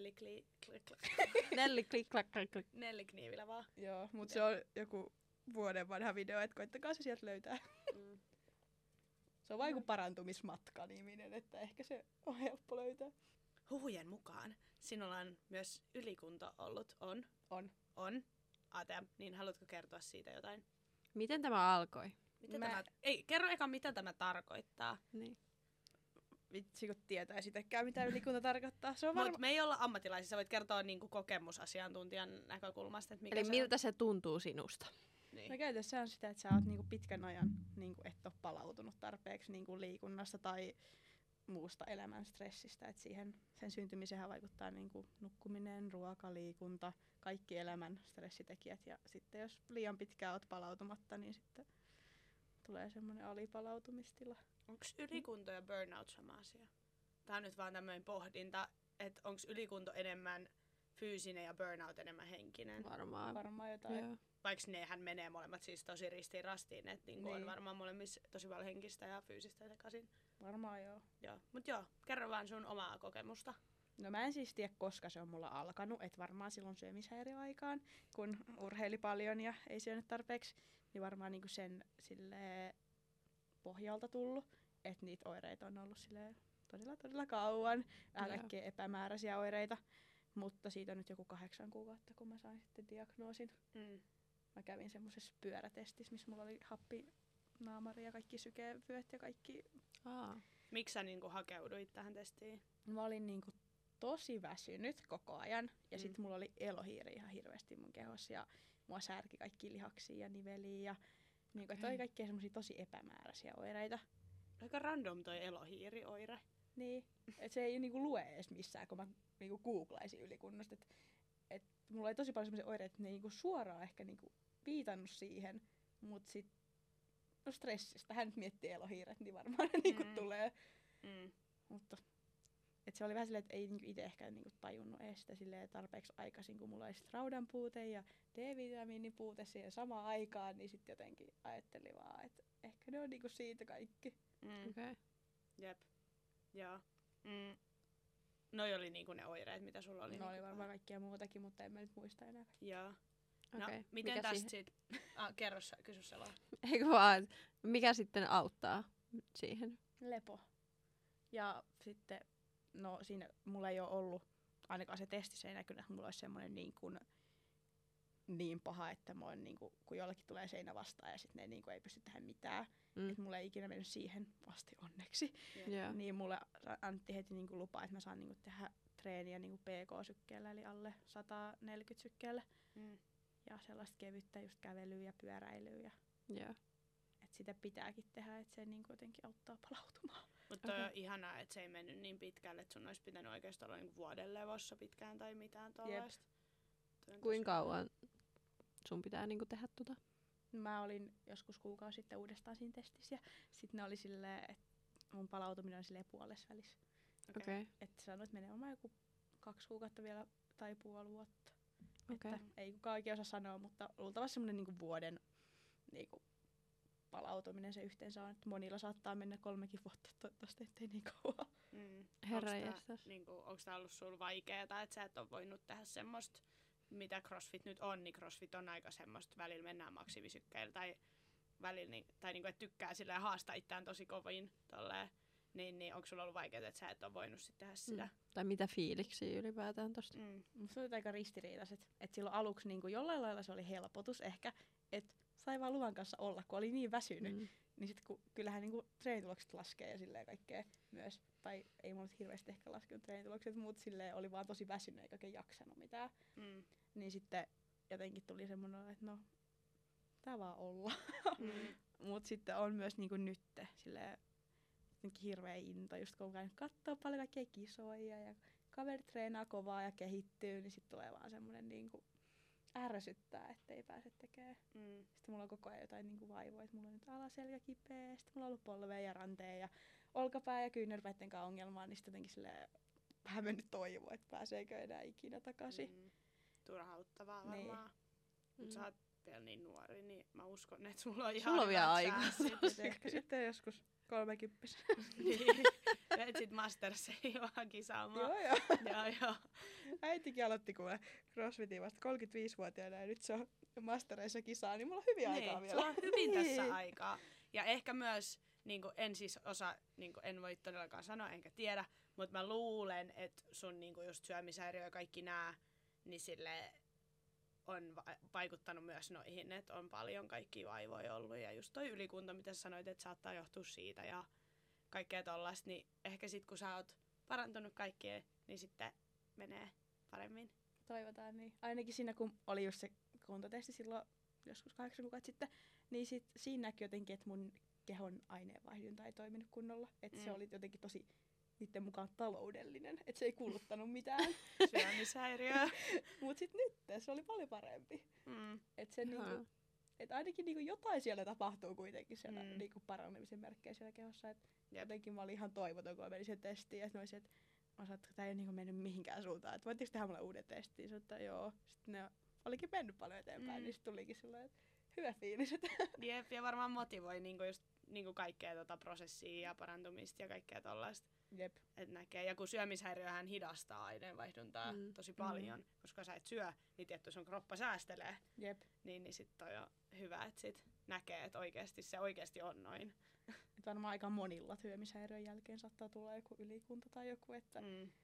Nelli klik klak klak klak. Nelli Kniivilä vaan? Joo, mutta se on joku vuoden vanha video, että koittakaa se sieltä löytää. Mm. Se on vaan joku parantumismatka niminen, että ehkä se on helppo löytää. Huhujen mukaan sinulla on myös ylikunto ollut. On. Atea, niin haluatko kertoa siitä jotain? Miten tämä alkoi? Kerro eka, mitä tämä tarkoittaa. Niin. Vitsi, kun tietää sitäkään, mitä ylikunta tarkoittaa. Se on Mutta me ei olla ammattilaisia, sä voit kertoa niinku kokemusasiantuntijan näkökulmasta, että mikä Eli se miltä se tuntuu sinusta? on. Niin. No käytössä on sitä, että sä oot niinku pitkän ajan niinku et ole palautunut tarpeeksi niinku liikunnasta tai muusta elämän stressistä. Et sen syntymiseen vaikuttaa niinku nukkuminen, ruoka, liikunta, kaikki elämän stressitekijät. Ja sitten jos liian pitkään oot palautumatta, niin sitten tulee semmoinen alipalautumistila. Onko ylikunto ja burnout sama asia? Tää on nyt vaan tämmöinen pohdinta, että onko ylikunto enemmän fyysinen ja burnout enemmän henkinen. Varmaan jotain. Joo. Vaikka nehän menee molemmat siis tosi ristiin rastiin, että niinku on Niin. varmaan molemmissa tosi paljon henkistä ja fyysistä sekaisin. Varmaan joo. Joo. Mut joo, kerro vaan sun omaa kokemusta. No mä en siis tiedä, koska se on mulla alkanut, että varmaan silloin syömishäiriöaikaan, kun urheili paljon ja ei syönyt tarpeeksi, niin varmaan niinku sen silleen pohjalta tullut, että niitä oireita on ollut silleen todella kauan, kaikkea epämääräisiä oireita, mutta siitä on nyt joku 8 kuukautta, kun mä sain sitten diagnoosin. Mm. Mä kävin semmosessa pyörätestissä, missä mulla oli happinaamari ja kaikki sykevyöt ja kaikki. Miksi sä niinku hakeuduit tähän testiin? Mä olin niinku tosi väsynyt koko ajan ja sit mulla oli elohiiri ihan hirveästi mun kehossa ja mua särki kaikki lihaksia ja niveliä ja niinku, että oli kaikkia semmosia tosi epämääräisiä oireita. Aika random toi elohiirioire. Niin, et se ei niinku lue edes missään, kun mä niinku googlaisin ylikunnosta. Et mulla oli tosi paljon semmoisia oireita, että ne ei niinku suoraan ehkä niinku viitannut siihen, mut sit no stressistä, hän nyt miettii elohiiret, niin varmaan ne niinku tulee. Mutta et se oli vähän silleen, että ei niinku itse ehkä niinku tajunnut edes sitä silleen tarpeeksi aikaisin, kun mulla oli sit raudan puute ja D-vitamiinin puute siihen samaan aikaan, niin sitten jotenkin ajattelin vaan, että ehkä ne on niinku siitä kaikki. Okay. Jep. Joo. Noi oli niinku ne oireet, mitä sulla oli. No oli varmaan kaikkia muutakin, mutta en mä nyt muista enää. Joo. No, Okei. miten Mikä tästä sit... kerro sä, kysy sä vaan. Eikö vaan, että mikä sitten auttaa siihen? Lepo. Ja sitten, no siinä mulla ei ole ollut, ainakaan se testissä ei näkynyt, että mulla olisi semmoinen niin paha, että mä oon kun jollakin tulee seinä vastaan ja sitten ne ei pysty tehdä mitään. Että mulla ei ikinä mennyt siihen asti onneksi. Joo. Niin mulle Antti heti lupaa, että mä saan tehdä treeniä PK-sykkeellä, eli alle 140 sykkeellä. Ja sellaista kevyttä just kävelyä ja pyöräilyä. Ja Joo. et sitä pitääkin tehdä, että se jotenkin auttaa palautumaan. Mutta on ihanaa, että se ei mennyt niin pitkälle, että sun olisi pitänyt oikeastaan olla vuoden levossa pitkään tai mitään tollaista. Kuinka kauan sun pitää tehdä tota? Mä olin joskus kuukausi sitten uudestaan siinä testissä ja sitten ne oli silleen, että mun palautuminen on silleen puolessavälissä. Okei. Että sanoin, että menee varmaan joku 2 kuukautta vielä tai puoli vuotta. Okei. Että ei kukaan oikein osaa sanoa, mutta luultavasti semmoinen vuoden palautuminen se yhteensä on. Että monilla saattaa mennä 3 vuotta, toivottavasti ettei niin kauan. Herranjestas. Onko tää ollut sulla vaikeeta, että sä et ole voinut tehdä semmoista, mitä CrossFit nyt on, niin CrossFit on aika semmoista, välillä mennään maksimisykkeillä tai välillä, että tykkää silleen haastaa itseään tosi kovin tolleen. Niin onko sulla ollut vaikeaa, että sä et ole voinut sit tehdä sitä? Tai mitä fiiliksiä ylipäätään tosta? Musta oli aika ristiriitaiset. Että silloin aluksi jollain lailla se oli helpotus ehkä, että sai vaan luvan kanssa olla, kun oli niin väsynyt. Niin sit kun kyllähän treenitulokset laskee ja silleen kaikkea myös. Tai ei mulla nyt hirveästi ehkä laskenut treenitulokset, mutta silleen oli vaan tosi väsynyt eikä oikein jaksanut mitään. Niin sitten jotenkin tuli semmoinen, että no, tää vaan olla. Mut sitten on myös nytte silleen, jotenkin hirveä into, just kun on käynyt kattoo paljon kaikkia kisoja ja kaveri treenaa kovaa ja kehittyy, niin sit tulee vaan semmonen niinku ärsyttää, ettei pääse tekemään. Sitten mulla on koko ajan jotain niinku vaivoja, että mulla on nyt alaselkä kipeä, sitten mulla on ollut polveen ja ranteen ja olkapää ja kyynärpäitten kanssa ongelmaa, niin sitten jotenkin silleen vähän mennyt toivoa, että pääseekö enää ikinä takaisin. Turhauttavaa Niin. varmaan. Mut sä oot vielä niin nuori, niin mä uskon, että sulla on ihan Sulla on vielä hyvät aikaa. chanssit. Ehkä sitten joskus 30. Niin. Menet sit Masterseihin vaan kisaamaan. Joo. Joo. Äitikin aloitti, kun mä crossfitin vasta 35-vuotiaana ja nyt se on mastereissa kisaa, niin mulla on hyviä aikaa vielä. Sulla on hyvin tässä aikaa. Ja ehkä myös, en siis en voi todellakaan sanoa enkä tiedä, mutta mä luulen, että sun just syömishäiriö ja kaikki nää, niin sille on vaikuttanut myös noihin, että on paljon kaikkia vaivoja ollut. Ja just toi ylikunto, mitä sä sanoit, että saattaa johtua siitä ja kaikkea tollaista, niin ehkä sit kun sä oot parantunut kaikkea, niin sitten menee paremmin. Toivotaan niin. Ainakin siinä, kun oli just se kuntotesti silloin joskus 8 kuukautta sitten, niin siinä näkyi jotenkin, että mun kehon aineenvaihdunta ei toiminut kunnolla. Että se oli jotenkin tosi niiden mukaan taloudellinen, että se ei kuluttanut mitään. Syömishäiriö. Mut sit nyt se oli paljon parempi. Että se niinku, et ainakin niinku jotain siellä tapahtuu kuitenkin siellä niinku paranemisen merkkejä siellä kehossa. Et jotenkin mä olin ihan toivoton, kun mä menin sen testiin. Ja mä olisin, että tää ei ole niinku mennyt mihinkään suuntaan. Että voitteko tehdä mulle uuden testin? Sanoin, joo. Sitten ne olikin mennyt paljon eteenpäin, niin sit tulikin sellainen, että hyvä fiilis. Jep, ja varmaan motivoi just kaikkea prosessia ja parantumista ja kaikkea tollaista. Jep. Et näkee. Ja kun syömishäiriöhän hidastaa aineenvaihduntaa tosi paljon, koska sä et syö, niin tietty sun kroppa säästelee. Jep. Niin sit on jo hyvä, että sit näkee, että se oikeesti on noin. Et varmaan aika monilla syömishäiriön jälkeen saattaa tulla joku ylikunta tai joku, että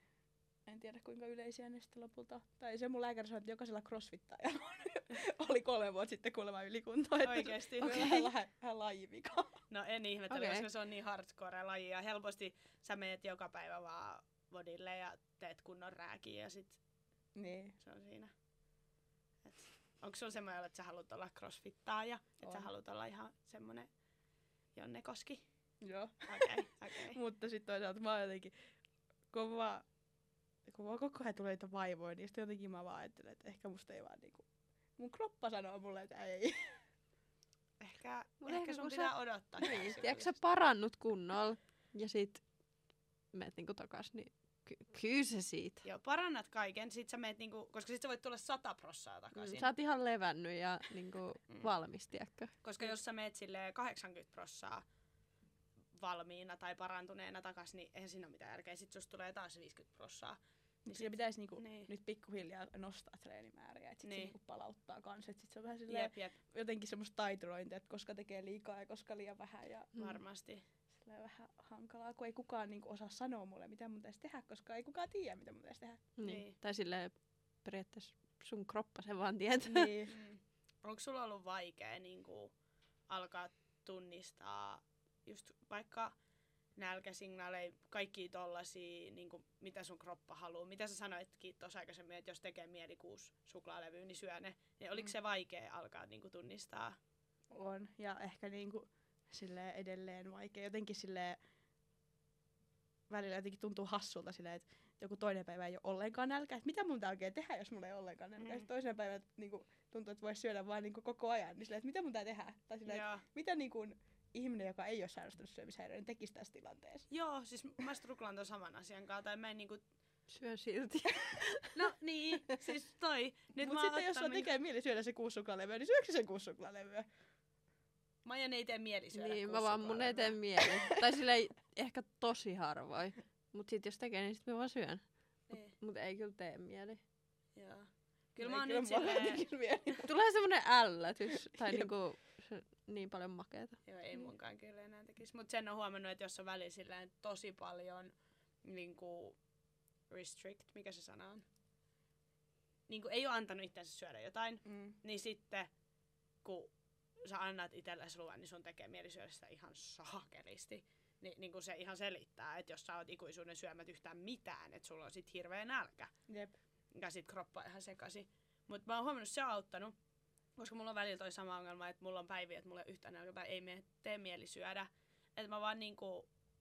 en tiedä kuinka yleisiä ne sitten lopulta. Tai se mun lääkäri sanoi, että jokaisella crossfittajalla oli 3 vuotta sitten kuulemma ylikunta. Oikeesti? Vähän lajivika. No en ihmettele, koska se on niin hardcore laji ja helposti sä meet joka päivä vaan bodille ja teet kunnon rääkiä ja sit se on siinä. Onko sulla semmoinen, että sä haluat olla crossfittaaja? Että sä haluat olla ihan semmonen Jonne Koski? Joo. Okei. Mutta sit toisaalta mä oon jotenkin kun vaan koko ajan tulee niitä vaivoja, niin sitten jotenkin mä vaan ajattelen, että ehkä musta ei vaan niinku mun kroppa sanoo mulle, että ei. Ehkä sun pitää odottaa. Niin, tiedätkö sä parannut kunnolla ja sit meet niinku takas, niin kyllä se siitä. Joo, parannat kaiken, sit sä meet koska sit sä voit tulla 100% takaisin. Sä oot ihan levännyt ja niinku valmis, tiedätkö? Koska jos sä meet silleen 80% valmiina tai parantuneena takas, niin eihän siinä ole mitään järkeä. Sit susta tulee taas 50%. Niin siinä pitäisi nyt pikkuhiljaa nostaa treenimääriä, että sit se palauttaa kanssa. Et sit se on vähän silleen, jotenkin semmoista taiturointia, että koska tekee liikaa ja koska liian vähän. Ja varmasti. Silleen vähän hankalaa, kun ei kukaan osaa sanoa mulle, mitä mun pitäisi tehdä, koska ei kukaan tiedä, mitä mun pitäisi tehdä. Niin. Tai silleen periaatteessa sun kroppa sen vaan tietää. Niin. Onko sulla ollut vaikea alkaa tunnistaa just vaikka nälkäsignaaleja, kaikkia tollasia, mitä sun kroppa haluaa. Mitä sä sanoitkin tuossa aikaisemmin, että jos tekee mieli 6 suklaalevyä, niin syö ne. Niin oliko se vaikea alkaa tunnistaa? On, ja ehkä silleen edelleen vaikea. Jotenkin silleen välillä jotenkin tuntuu hassulta silleen, että joku toinen päivä ei ole ollenkaan nälkä. Että mitä mun tää oikein tehdä, jos mulla ei ole ollenkaan nälkä? Toisena päivänä tuntuu, että voisi syödä vaan koko ajan. Niin silleen, että mitä mun tää tehdä? Tai silleen, mitä ihminen, joka ei ole sairastanut syömishäiriötä, niin tekisi tässä tilanteessa. Joo, siis mä struklaan ton saman asian kanssa, tai mä en syön silti. No niin, siis toi. Mut sitten jos on tekee mieli syödä se 6 suklaalevyä, niin syöksä sen 6 suklaalevyä? Maijan ei tee mieli syödä 6 niin, mä vaan mun ei tee mieli. Tai silleen ehkä tosi harvoin. Mut sit jos tekee, niin sit mä vaan syön. Mut ei kyllä tee mieli. Joo. Kyllä mä oon nyt silleen... Tulee semmonen ällätys. Tai niin paljon makeeta. Joo, ei munkaan kyllä enää tekisi. Mut sen on huomannut, että jos on väliin silleen tosi paljon restrict, mikä se sana on? Ei ole antanut itsensä syödä jotain, niin sitten kun sä annat itsellesi ruoan, niin sun tekee mieli syödä sitä ihan saakelisti. Niin se ihan selittää, että jos sä oot ikuisuuden syömät yhtään mitään, että sulla on sit hirveä nälkä. Jep. Ja sit kroppa on ihan sekaisin. Mut mä oon huomannut, että se on auttanut. Koska mulla on välillä toi sama ongelma, että mulla on päiviä, että mulla ei yhtään nälkä tai ei tee mieli syödä. Että mä vaan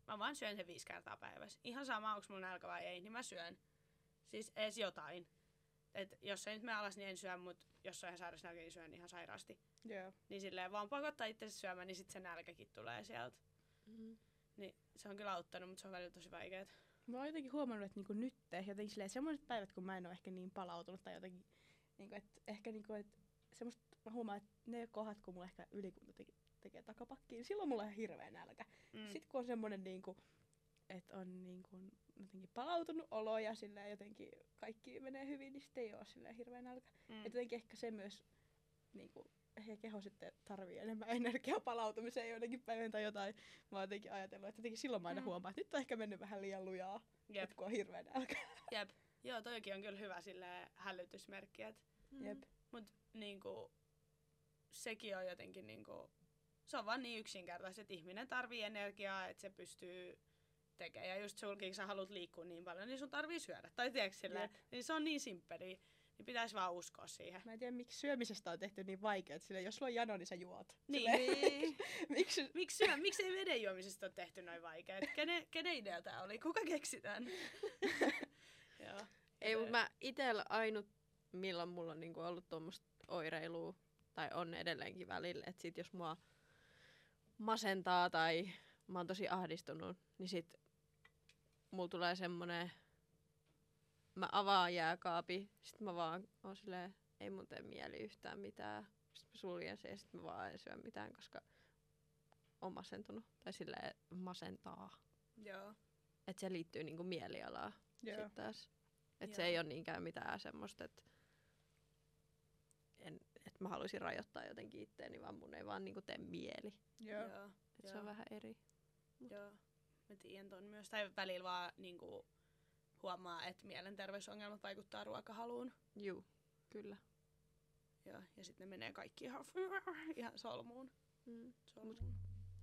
mä vaan syön sen 5 kertaa päivässä. Ihan sama, onko mulla nälkä vai ei, niin mä syön. Siis edes jotain. Et jos ei nyt mene alas, niin en syö, mut jos on ihan sairas nälkä, niin syön ihan sairaasti. Joo. Niin silleen vaan pakottaa itsensä syömään, niin sit se nälkäkin tulee sieltä. Niin se on kyllä auttanut, mutta se on välillä tosi vaikeet. Mä oon jotenkin huomannut, että niinku nyt jotenkin silleen, semmoiset päivät, kun mä en oo ehkä niin palautunut tai jotenkin, niinku, että ehkä niinku, että semmoista, mä huomaan, että ne kohdat, kun mulla ehkä ylikunta tekee takapakkiin, niin silloin mulla on ihan hirveä nälkä. Sitten kun on semmonen niinku, että on niinku jotenkin palautunut olo ja silleen jotenkin kaikki menee hyvin, niin sitten ei oo silleen hirveä nälkä. Et jotenkin ehkä se myös, niinku, ehkä keho sitten tarvii enemmän energiaa palautumiseen joidenkin päivän tai jotain. Mä oon jotenkin ajatellut, että jotenkin silloin mä aina huomaan, että nyt on ehkä mennyt vähän liian lujaa, että kun on hirveä nälkä. Jep. Joo, toikin on kyllä hyvä silleen hälytysmerkki, et Jep. mut niinku sekin on jotenkin niinku, se on vaan niin yksinkertaista, että ihminen tarvii energiaa, että se pystyy tekemään. Ja just sulkin, sä haluat liikkua niin paljon, niin sun tarvii syödä. Tai tiedätkö silleen, niin se on niin simppeli. Niin pitäisi vaan uskoa siihen. Mä en tiedä, miksi syömisestä on tehty niin vaikeaa. Jos sulla on jano, niin sä juot. Niin. Miksi? Miksi ei veden juomisesta ole tehty noin vaikeaa? Kenen idea tää oli? Kuka keksi tän? Joo. Ei, mutta mä itellä ainut, milloin mulla on niinku ollut tuommoista oireilua, tai on edelleenkin välillä, että sit jos mua masentaa tai mä oon tosi ahdistunut, niin sit mulla tulee semmonen, mä avaan jääkaapi, sit mä vaan oon silleen, ei mun tee mieli yhtään mitään. Sit mä suljen sen ja sit mä vaan en syö mitään, koska on masentunut. Tai silleen masentaa. Joo. Et se liittyy niinku mielialaan sit taas. Et se Joo. ei oo niinkään mitään semmoista, että mä haluaisin rajoittaa jotenkin itteeni, vaan mun ei vaan niinku tee mieli. Joo. Et se on vähän eri. Joo. Mä tiedän ton myös. Tai välillä vaan niinku huomaa, että mielenterveysongelmat vaikuttaa ruokahaluun. Juu, kyllä. Joo. Ja sitten ne menee kaikki ihan solmuun. Solmuun.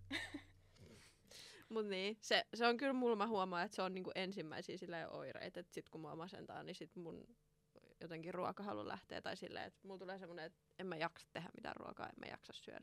Mut niin, se on kyllä mulla, mä huomaan, että se on niinku ensimmäisiä silleen oireita, että sit kun mua masentaa, niin sit mun jotenkin ruokahalu lähtee, tai silleen, että mulla tulee semmonen, että en mä jaksa tehdä mitään ruokaa, en mä jaksa syödä.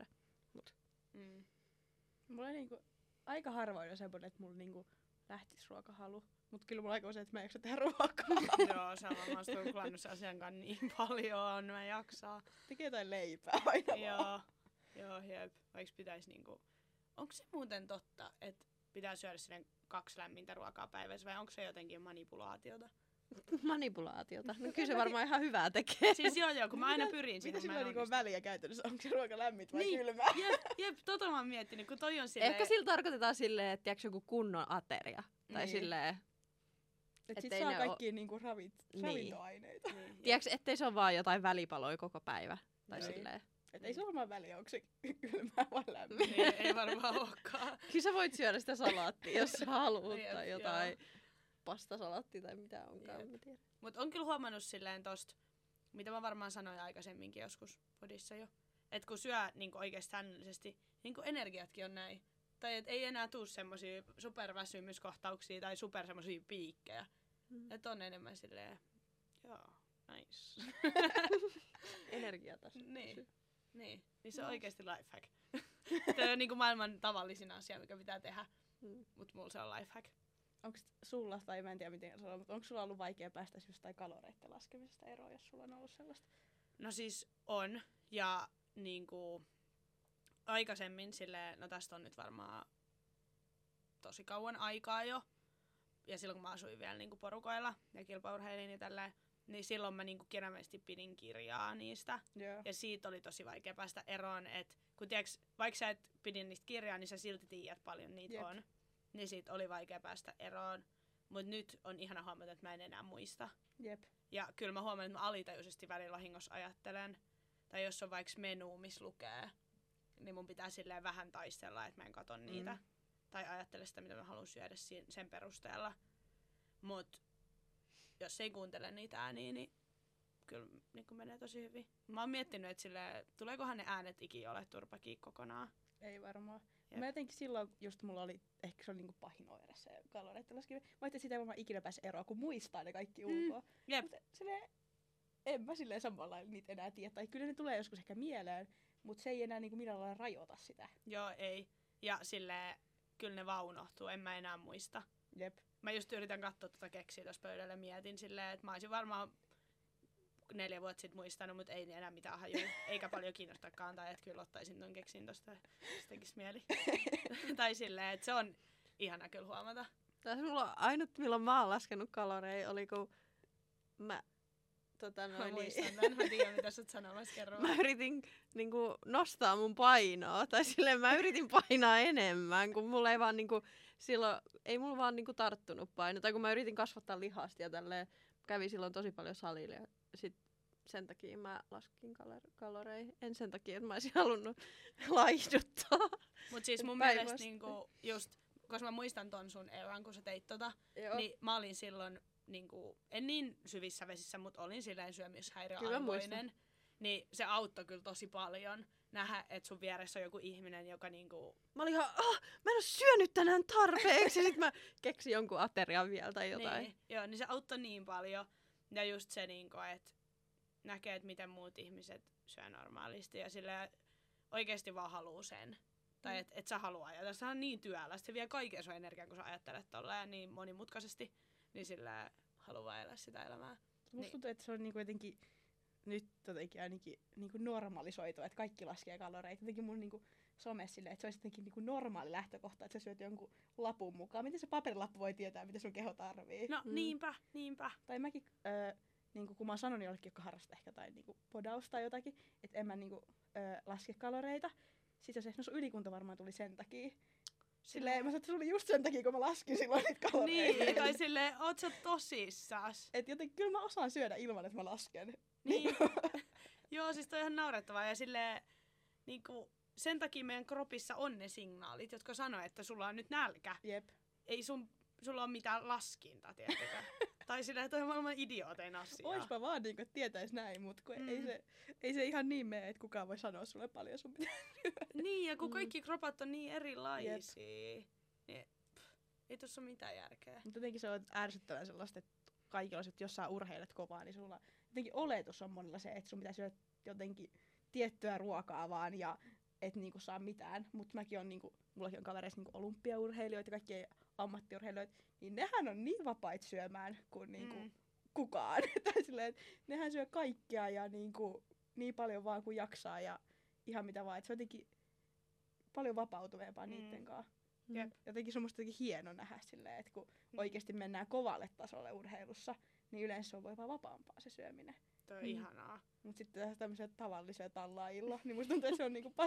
Mulla on niinku aika harvoin on semmonen, että mulla niinku lähtis ruokahalu. Mut kyllä mulla aika usein, että mä en jaksa tehdä ruokaa. Joo, sama. Mä oon stuklannut sen asian kanssa niin paljon, mä jaksaa. Tekee jotain leipää aina vaan. Joo, jep. Vaikka pitäis niinku... Onko se muuten totta, että pitää syödä sinne 2 lämmintä ruokaa päivässä, vai onko se jotenkin manipulaatiota? Manipulaatiota. No kyllä se varmaan ihan hyvää tekee. Siis joo, kun mä aina pyrin siihen. Mitä sillä niinku on väliä käytännössä? Onko se ruoka lämmit vai niin, kylmää? Jep, tota mä oon miettinyt, kun toi on silleen... Ehkä sillä tarkoitetaan silleen, että tiiäks joku kunnon ateria. Tai Niin. silleen... Et sit ettei saa ne kaikkia niinku Niin. ravintoaineita. Niin, Tiedätkö, ettei se ole vaan jotain välipaloja koko päivä. Tai Niin. silleen. Et ei se varmaan väliä, onko se kylmää vai lämmin. niin, ei varmaan olekaan. Kyllä sä voit syödä sitä salaattia, jos sä haluut. Jep, Tai jotain pastasalaattia tai mitä onkaan. Jep. Mä tiedän. Mut on kyllä huomannut silleen tosta, mitä mä varmaan sanoin aikaisemminkin joskus podissa jo. Että kun syö niinku oikeesti säännöllisesti, niinku energiatkin on näin. Tai et ei enää tuu semmosia superväsymyskohtauksia tai super semmosia piikkejä. Että on enemmän silleen, joo, nice. Energiataso. Niin se on oikeesti lifehack. Tämä on niinku maailman tavallisin asia, mikä pitää tehdä. Mut mulla se on lifehack. Onko sulla, tai mä en tiedä miten sanoa, mutta onko sulla ollut vaikea päästä jostain kaloreiden laskemisesta eroon, jos sulla on ollut sellaista? No siis on. Ja niinku aikaisemmin silleen, no tästä on nyt varmaan tosi kauan aikaa jo. Ja silloin kun mä asuin vielä niinku porukoilla ja kilpaurheilin ja tälleen, niin silloin mä niinku kirjaimellisesti pidin kirjaa niistä. Joo. Ja siitä oli tosi vaikea päästä eroon, että kun tiiäks, vaikka sä et pidin niistä kirjaa, niin sä silti tiedät paljon niitä on. Niin siitä oli vaikea päästä eroon. Mut nyt on ihana huomata, että mä en enää muista. Jep. Ja kyllä mä huomaan, että mä alitajuisesti välillä vahingossa ajattelen. Tai jos on vaikka menu, missä lukee, niin mun pitää silleen vähän taistella, että mä en kato niitä. Tai ajattele sitä, mitä mä haluan syödä sen perusteella. Mut jos ei kuuntele niitä ääniä, niin kyllä niin menee tosi hyvin. Mä oon miettinyt, että silleen, tuleekohan ne äänet ikinä ole turpakin kokonaan. Ei varmaan. Jep. Mä jotenkin silloin just mulla oli, ehkä se oli niinku pahin oire se kaloreiden laskeminen. Mä ajattelin, että sitä ei varmaan ikinä pääse eroon, kun muistaa ne kaikki ulkoa. Jep. Mutta silleen, en mä silleen samalla lailla niitä enää tiedä. Tai kyllä ne tulee joskus ehkä mieleen, mutta se ei enää niinku millään lailla rajoita sitä. Joo, ei. Ja silleen, kyllä ne vaan unohtuu, en mä enää muista. Jep. Mä just yritän katsoa tota keksiä tuossa pöydällä ja mietin silleen, että mä olisin varmaan 4 vuotta sitten muistanut, mutta ei enää mitään hajua, eikä paljon kiinnostakaan, tai että kyllä ottaisin ton keksin tosta, se tekis mieli. Tai silleen, että se on ihana kyllä huomata. Tässä mulla on ainut, milloin mä oon laskenut kaloreja, oli kun mä Mä muistan tämän, mä tiedän mitä sä oot sanomassa, kerro. mä yritin niinku nostaa mun painoa, tai silleen mä yritin painaa enemmän, kun mulla ei vaan niinku, silloin, ei mulla vaan niinku tarttunut paino, tai kun mä yritin kasvattaa lihasta ja tälleen, kävin silloin tosi paljon salilla ja sit sen takia mä laskin kaloreja, en sen takia, että mä olisin halunnut laihduttaa. Mut siis mun mielestä niinku just, koska mä muistan ton sun eran, kun sä teit tota, niin mä olin silloin niinku, en niin syvissä vesissä, mutta olin silleen syömishäiriöaivoinen. Niin se auttoi kyllä tosi paljon nähdä, että sun vieressä on joku ihminen, joka niinku... Mä olin ihan, mä en oo syönyt tänään tarpeeksi, ja sit mä keksin jonkun aterian vielä tai jotain. Niin, joo, niin se auttoi niin paljon. Ja just se, niinku, että näkee, että miten muut ihmiset syö normaalisti ja silleen oikeesti vaan haluu sen. Tai että et sä haluaa ajatella. Se on niin työlästä. Se vie kaiken sun energian, kun sä ajattelet tolleen niin monimutkaisesti. Niin sillä haluaa elää sitä elämää. Musta tuntuu, että se on niinku jotenkin nyt jotenkin ainakin niinku normalisoitu, että kaikki laskee kaloreita. Jotenkin mun niinku somessa silleen, että se olisi jotenkin niinku normaali lähtökohta, että sä syöt jonkun lapun mukaan. Miten se paperilappu voi tietää, mitä sun keho tarvii? No niinpä. Tai mäkin, niinku, kun mä oon sanonut jollekin, joka harrastaa ehkä tai niinku podaus tai jotakin, että en mä niinku, laske kaloreita. Sitten se, no sun ylikunta varmaan tuli sen takia. Silleen, mä sanoin, että se oli just sen takia, kun mä laskin silloin niitä kaloreita. Niin, tai silleen, oot sä tosissas? Et joten kyllä mä osaan syödä ilman, että mä lasken. Niin. Joo, siis toi on ihan naurettavaa. Ja silleen, niinku, sen takia meidän kropissa on ne signaalit, jotka sanoo, että sulla on nyt nälkä. Jep. Ei sulla ole mitään laskinta, tiedätkö? Tai silleen, että toi on maailman idiootein asia. Oispa vaan niinku, että tietäis näin, mutta ei se ihan niin mene, että kukaan voi sanoa sulle paljon sun pitää syödä. Niin, ja kun kaikki kropat on niin erilaisia, niin ei tossa ole mitään järkeä. Mutta jotenkin se on ärsyttävän sellaista, että kaikilla on, jos sä urheilet kovaa, niin sulla jotenkin oletus on monilla se, että sun pitää syödä jotenkin tiettyä ruokaa vaan ja et niinku saa mitään. Mutta mäkin on niinku, mullakin on kavereissa niinku olympiaurheilijoita ja kaikkia ammattiurheilijoita, niin nehän on niin vapaita syömään kuin niinku kukaan. Tai silleen, että nehän syö kaikkea ja niinku, niin paljon vaan kuin jaksaa ja ihan mitä vaan. Et se on jotenkin paljon vapautuneempaa niitten kanssa. Jep. Jotenkin se on musta jotenkin hieno nähdä silleen, että kun oikeasti mennään kovalle tasolle urheilussa, niin yleensä se on voi vaan vapaampaa se syöminen. Toi on ihanaa. Mut sitten tämmöisellä tavallisella tallaajilla, niin musta tuntuu, että se on niinku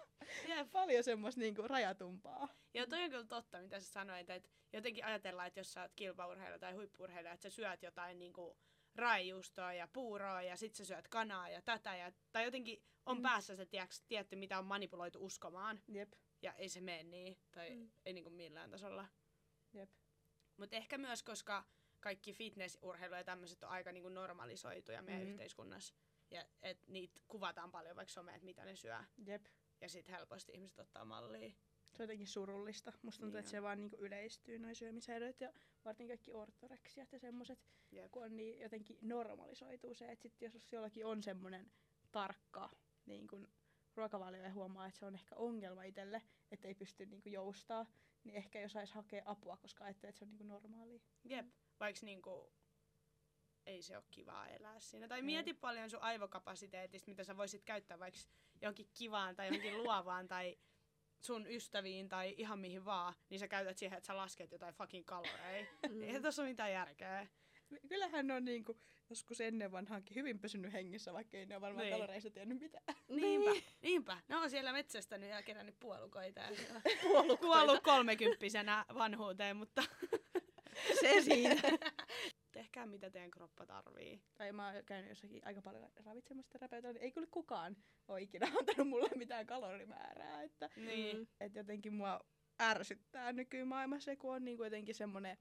paljon semmoista niinku rajatumpaa. Ja toi on kyllä totta, mitä sä sanoit, että jotenkin ajatellaan, että jos sä oot kilpaurheilija tai huippu-urheilija, että sä syöt jotain niinku raijuustoa ja puuroa ja sit sä syöt kanaa ja tätä. Tai jotenkin on päässä se tietty, mitä on manipuloitu uskomaan. Jep. Ja ei se mene niin, tai ei niinku millään tasolla. Jep. Mutta ehkä myös, koska kaikki fitnessurheilu ja tämmöiset on aika niinku normalisoituja meidän yhteiskunnassa. Ja et niitä kuvataan paljon vaikka someen, että mitä ne syö. Jep. Ja sit helposti ihmiset ottaa mallia. Se on jotenkin surullista. Musta tuntuu, että se vaan niinku yleistyy noi syömishäiriöt ja vartin kaikki ortoreksiat ja semmoset, kun on niin jotenkin normalisoituu se, että sit jos jollakin on semmonen tarkka niin kun ruokavalio ja huomaa, että se on ehkä ongelma itselle, että ei pysty niinku joustaa, niin ehkä jos sais hakea apua, koska ajattelee, että se on niinku normaalia. Jep, vaikka niinku ei se ole kivaa elää siinä. Tai mieti paljon sun aivokapasiteetista, mitä sä voisit käyttää vaikka johonkin kivaan tai johonkin luovaan tai sun ystäviin tai ihan mihin vaan, niin sä käytät siihen, että sä lasket jotain fucking kaloreja. Ei tässä ole mitään järkeä. Kyllähän on niinku joskus ennen vanhaankin hyvin pysynyt hengissä, vaikka ei ne ole varmaan kaloreista tiennyt mitään. Niinpä. Ne on siellä metsästänyt ja kerännyt puolukoita. Kuollut 30-vuotiaana vanhuuteen, mutta se siitä. Tehkää mitä teidän kroppa tarvii. Tai mä oon käynyt jossakin aika paljon ravitsemusterapeutilla, niin ei kyllä kukaan ole ikinä antanut mulle mitään kalorimäärää. Että et jotenkin mua ärsyttää nykymaailmassa se, kun on niinku jotenkin semmonen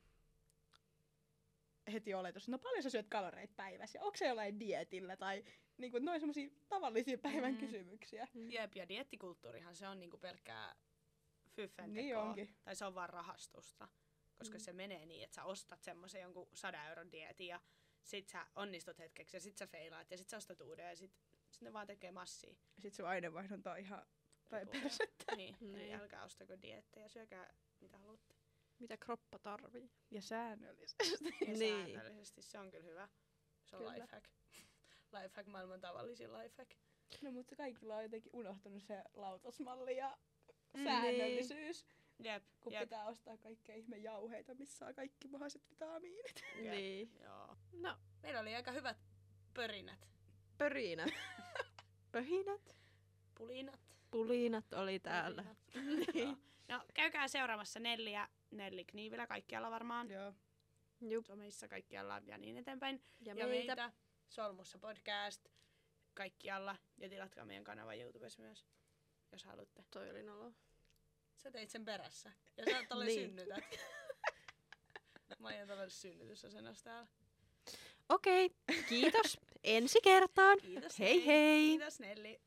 heti oletus, no paljon sä syöt kaloreita päivässä ja onko se jollain dietillä tai niinku, noin semmosia tavallisia päivän kysymyksiä. Jep, ja dieettikulttuurihan se on niinku pelkkää fyffentekoa. Niin onkin. Tai se on vaan rahastusta. Koska se menee niin, että sä ostat semmoisen jonkun 100 euron dieetin ja sit sä onnistut hetkeksi ja sit sä feilaat ja sit sä ostat uuden ja sit ne vaan tekee massia. Sit sun aineenvaihdunta on ihan persettä. Niin, eli älkää ostako dieettejä, syökää mitä haluatte. Mitä kroppa tarvii. Ja säännöllisesti. Ja Niin. säännöllisesti, se on kyllä hyvä. Se on Kyllä. lifehack. Lifehack, maailman tavallisin lifehack. No mutta kaikilla on jotenkin unohtunut se lautasmalli ja Mm. säännöllisyys. Jep, Kun jep. pitää ostaa kaikkea ihme jauheita, missä on kaikki mahdolliset vitamiinit. Jep. Niin. Joo. No, Meillä oli aika hyvät pörinät. pörinät. Pöhinät? Pulinat. Pulinat oli täällä. Pulinat. Joo. No, käykää seuraamassa Nelli Kniivilä kaikkialla varmaan. Joo. Jup. Somissa kaikkialla ja niin eteenpäin. Ja Ja meitä. meitä. Solmussa podcast. Kaikkialla. Ja tilatkaa meidän kanava YouTubessa myös, jos haluatte. Toi oli nolo. Sä teit sen perässä. Ja sä oot Niin. synnytät. Mä aion olla synnytysasennossa täällä. Okei, kiitos. Ensi kertaan. Kiitos Hei hei! Kiitos Nelli.